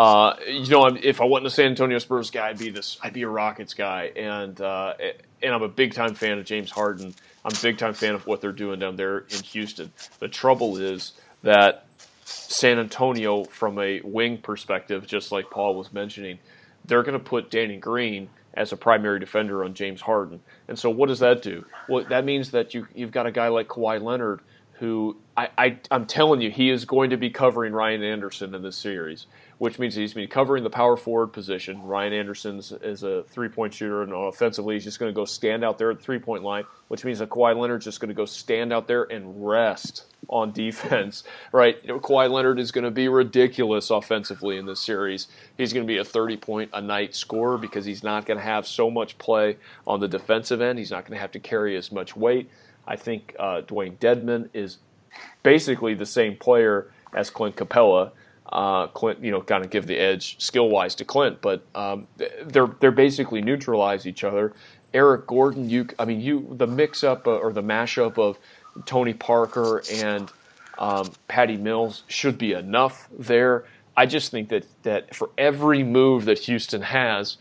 if I wasn't a San Antonio Spurs guy, I'd be a Rockets guy. And I'm a big-time fan of James Harden. I'm a big-time fan of what they're doing down there in Houston. The trouble is that San Antonio, from a wing perspective, just like Paul was mentioning, they're going to put Danny Green as a primary defender on James Harden. And so what does that do? Well, that means that you've got a guy like Kawhi Leonard who I'm telling you, he is going to be covering Ryan Anderson in this series, which means he's been covering the power forward position. Ryan Anderson is a three-point shooter, and offensively he's just going to go stand out there at the three-point line, which means that Kawhi Leonard's just going to go stand out there and rest on defense, right? Kawhi Leonard is going to be ridiculous offensively in this series. He's going to be a 30-point-a-night scorer because he's not going to have so much play on the defensive end. He's not going to have to carry as much weight. I think Dwayne Dedmon is basically the same player as Clint Capella. Clint, kind of give the edge skill-wise to Clint, but they're basically neutralize each other. Eric Gordon, the mix-up or the mashup of Tony Parker and Patty Mills should be enough there. I just think that for every move that Houston has,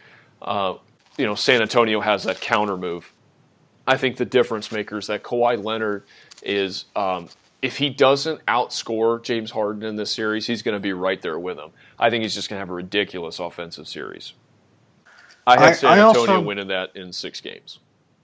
San Antonio has that counter move. I think the difference maker is that Kawhi Leonard is, if he doesn't outscore James Harden in this series, he's going to be right there with him. I think he's just going to have a ridiculous offensive series. I had San Antonio winning that in 6 games.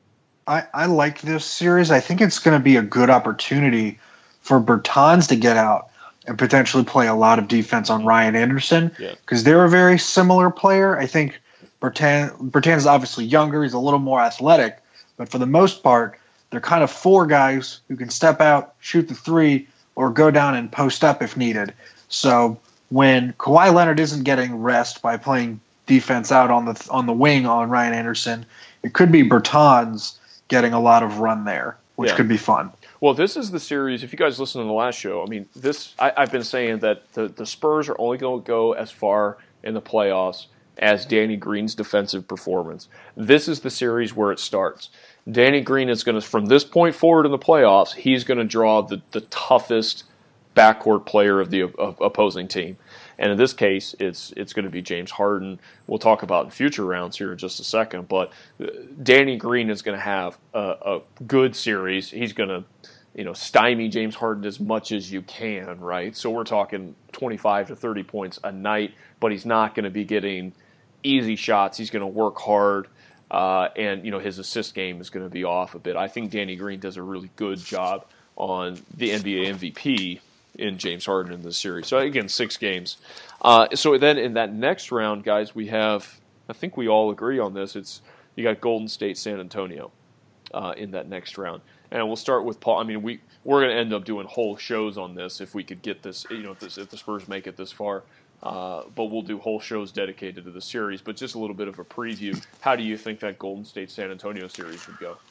I like this series. I think it's going to be a good opportunity for Bertans to get out and potentially play a lot of defense on Ryan Anderson because they're a very similar player. I think Bertans is obviously younger. He's a little more athletic. But for the most part, they're kind of 4 guys who can step out, shoot the 3, or go down and post up if needed. So when Kawhi Leonard isn't getting rest by playing defense out on the wing on Ryan Anderson, it could be Bertans getting a lot of run there, which could be fun. Well, this is the series. If you guys listened to the last show, I've been saying that the Spurs are only going to go as far in the playoffs as Danny Green's defensive performance. This is the series where it starts. Danny Green is going to, from this point forward in the playoffs, he's going to draw the toughest backcourt player of the opposing team. And in this case, it's going to be James Harden. We'll talk about in future rounds here in just a second. But Danny Green is going to have a good series. He's going to stymie James Harden as much as you can, right? So we're talking 25 to 30 points a night, but he's not going to be getting easy shots. He's going to work hard. And his assist game is going to be off a bit. I think Danny Green does a really good job on the NBA MVP in James Harden in this series. So again, 6 games. So then in that next round, guys, we have, I think we all agree on this. You got Golden State, San Antonio in that next round. And we'll start with Paul. We're going to end up doing whole shows on this if we could get this, if the Spurs make it this far. But we'll do whole shows dedicated to the series. But just a little bit of a preview. How do you think that Golden State-San Antonio series would go?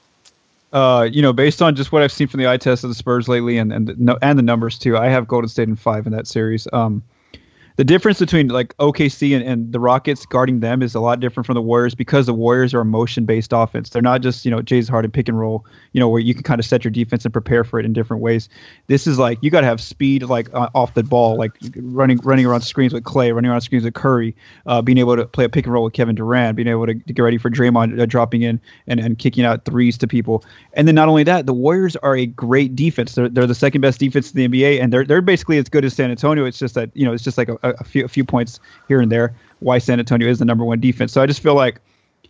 Based on just what I've seen from the eye test of the Spurs lately and the numbers too, I have Golden State in 5 in that series. The difference between like OKC and the Rockets guarding them is a lot different from the Warriors because the Warriors are a motion-based offense. They're not just, James Harden pick and roll, where you can kind of set your defense and prepare for it in different ways. This is like you got to have speed like off the ball, like running around screens with Clay, running around screens with Curry, being able to play a pick and roll with Kevin Durant, being able to get ready for Draymond dropping in and kicking out threes to people. And then not only that, the Warriors are a great defense. They're the second best defense in the NBA, and they're basically as good as San Antonio. It's just that it's just like a few points here and there why San Antonio is the number 1 defense. So I just feel like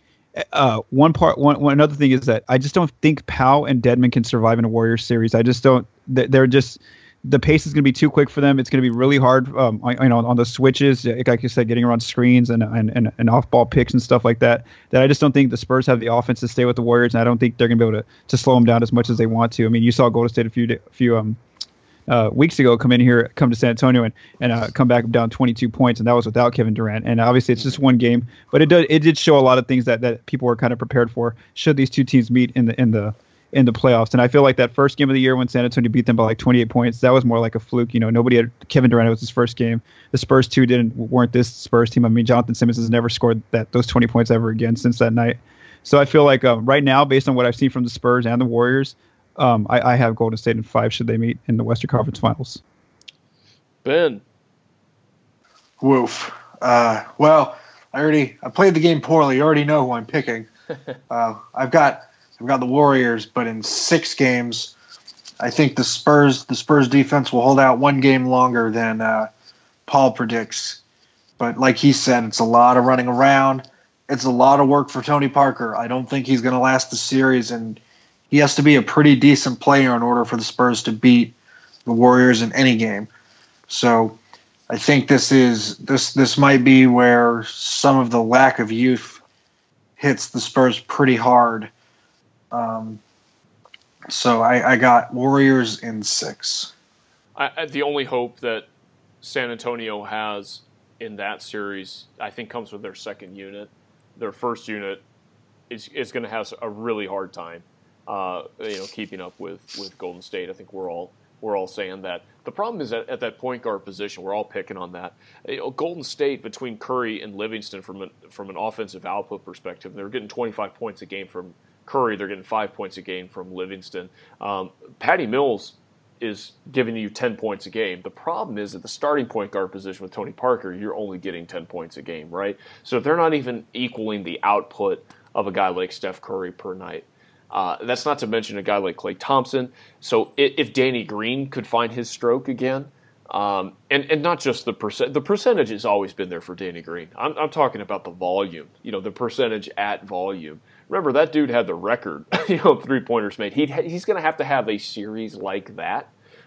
another thing is that I just don't think Powell and Dedmon can survive in a Warriors series. I just don't. They're just the pace is going to be too quick for them. It's going to be really hard, on the switches, like you said, getting around screens and off-ball picks and stuff like that. That I just don't think the Spurs have the offense to stay with the Warriors, and I don't think they're going to be able to slow them down as much as they want to. You saw Golden State a few weeks ago come to San Antonio and come back down 22 points, and that was without Kevin Durant. And obviously it's just one game, but it did show a lot of things that people were kind of prepared for should these two teams meet in the playoffs. And I feel like that first game of the year when San Antonio beat them by like 28 points, that was more like a fluke. Nobody had Kevin Durant. It was his first game. The Spurs too weren't this Spurs team. Jonathan Simmons has never scored those 20 points ever again since that night. So I feel like right now, based on what I've seen from the Spurs and the Warriors, I have Golden State in 5 should they meet in the Western Conference Finals. Ben. Woof. Well, I played the game poorly. You already know who I'm picking. I've got the Warriors, but in 6 games, I think the Spurs defense will hold out 1 game longer than Paul predicts. But like he said, it's a lot of running around. It's a lot of work for Tony Parker. I don't think he's going to last the series, and he has to be a pretty decent player in order for the Spurs to beat the Warriors in any game. So I think this might be where some of the lack of youth hits the Spurs pretty hard. So I got Warriors in 6. The only hope that San Antonio has in that series, I think, comes with their second unit. Their first unit is going to have a really hard time, keeping up with Golden State. I think we're all saying that. The problem is that at that point guard position, we're all picking on that. Golden State, between Curry and Livingston, from an offensive output perspective, they're getting 25 points a game from Curry. They're getting 5 points a game from Livingston. Patty Mills is giving you 10 points a game. The problem is at the starting point guard position with Tony Parker, you're only getting 10 points a game, right? So they're not even equaling the output of a guy like Steph Curry per night. That's not to mention a guy like Klay Thompson. So if Danny Green could find his stroke again, and not just the percentage has always been there for Danny Green. I'm talking about the volume, the percentage at volume. Remember, that dude had the record, 3-pointers made. He's going to have a series like that,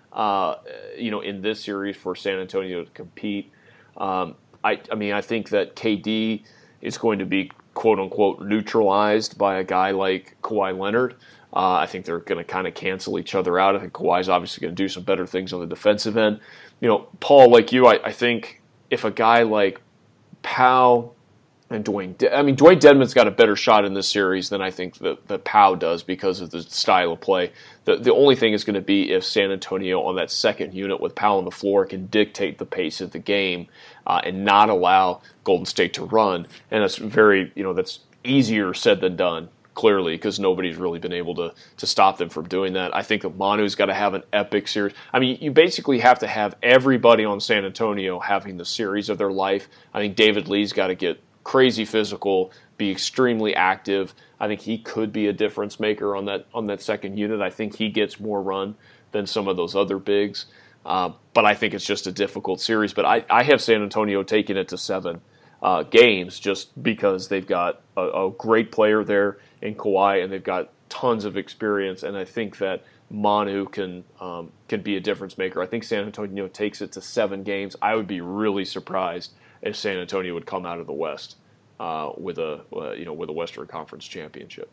in this series for San Antonio to compete. I think that KD is going to be quote-unquote neutralized by a guy like Kawhi Leonard. I think they're going to kind of cancel each other out. I think Kawhi's obviously going to do some better things on the defensive end. Paul, like you, I think if a guy like Powell and Dwayne Dedmon's got a better shot in this series than I think that Powell does because of the style of play. The only thing is going to be if San Antonio on that second unit with Powell on the floor can dictate the pace of the game and not allow Golden State to run. And that's that's easier said than done, clearly, because nobody's really been able to stop them from doing that. I think that Manu's got to have an epic series. You basically have to have everybody on San Antonio having the series of their life. I think David Lee's got to get crazy physical, be extremely active. I think he could be a difference maker on that second unit. I think he gets more run than some of those other bigs. But I think it's just a difficult series. But I have San Antonio taking it to 7 games just because they've got a great player there in Kawhi, and they've got tons of experience. And I think that Manu can be a difference maker. I think San Antonio takes it to 7 games. I would be really surprised if San Antonio would come out of the West with a Western Conference championship.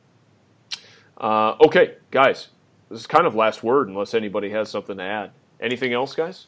Okay, guys, this is kind of last word unless anybody has something to add. Anything else, guys?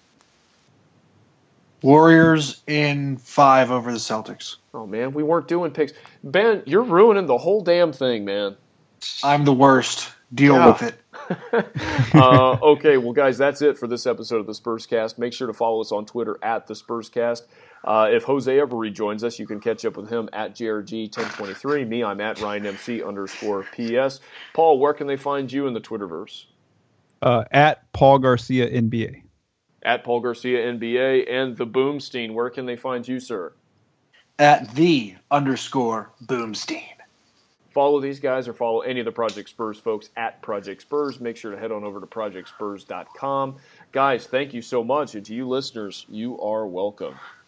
Warriors in 5 over the Celtics. Oh, man, we weren't doing picks. Ben, you're ruining the whole damn thing, man. I'm the worst. Deal with it. Okay, well, guys, that's it for this episode of the Spurscast. Make sure to follow us on Twitter at the Spurscast. If Jose ever rejoins us, you can catch up with him at JRG1023. Me, I'm at RyanMC_PS. Paul, where can they find you in the Twitterverse? At Paul Garcia NBA. At Paul Garcia NBA. And the Boomstein, where can they find you, sir? At _Boomstein. Follow these guys or follow any of the Project Spurs folks at Project Spurs. Make sure to head on over to projectspurs.com. Guys, thank you so much. And to you listeners, you are welcome.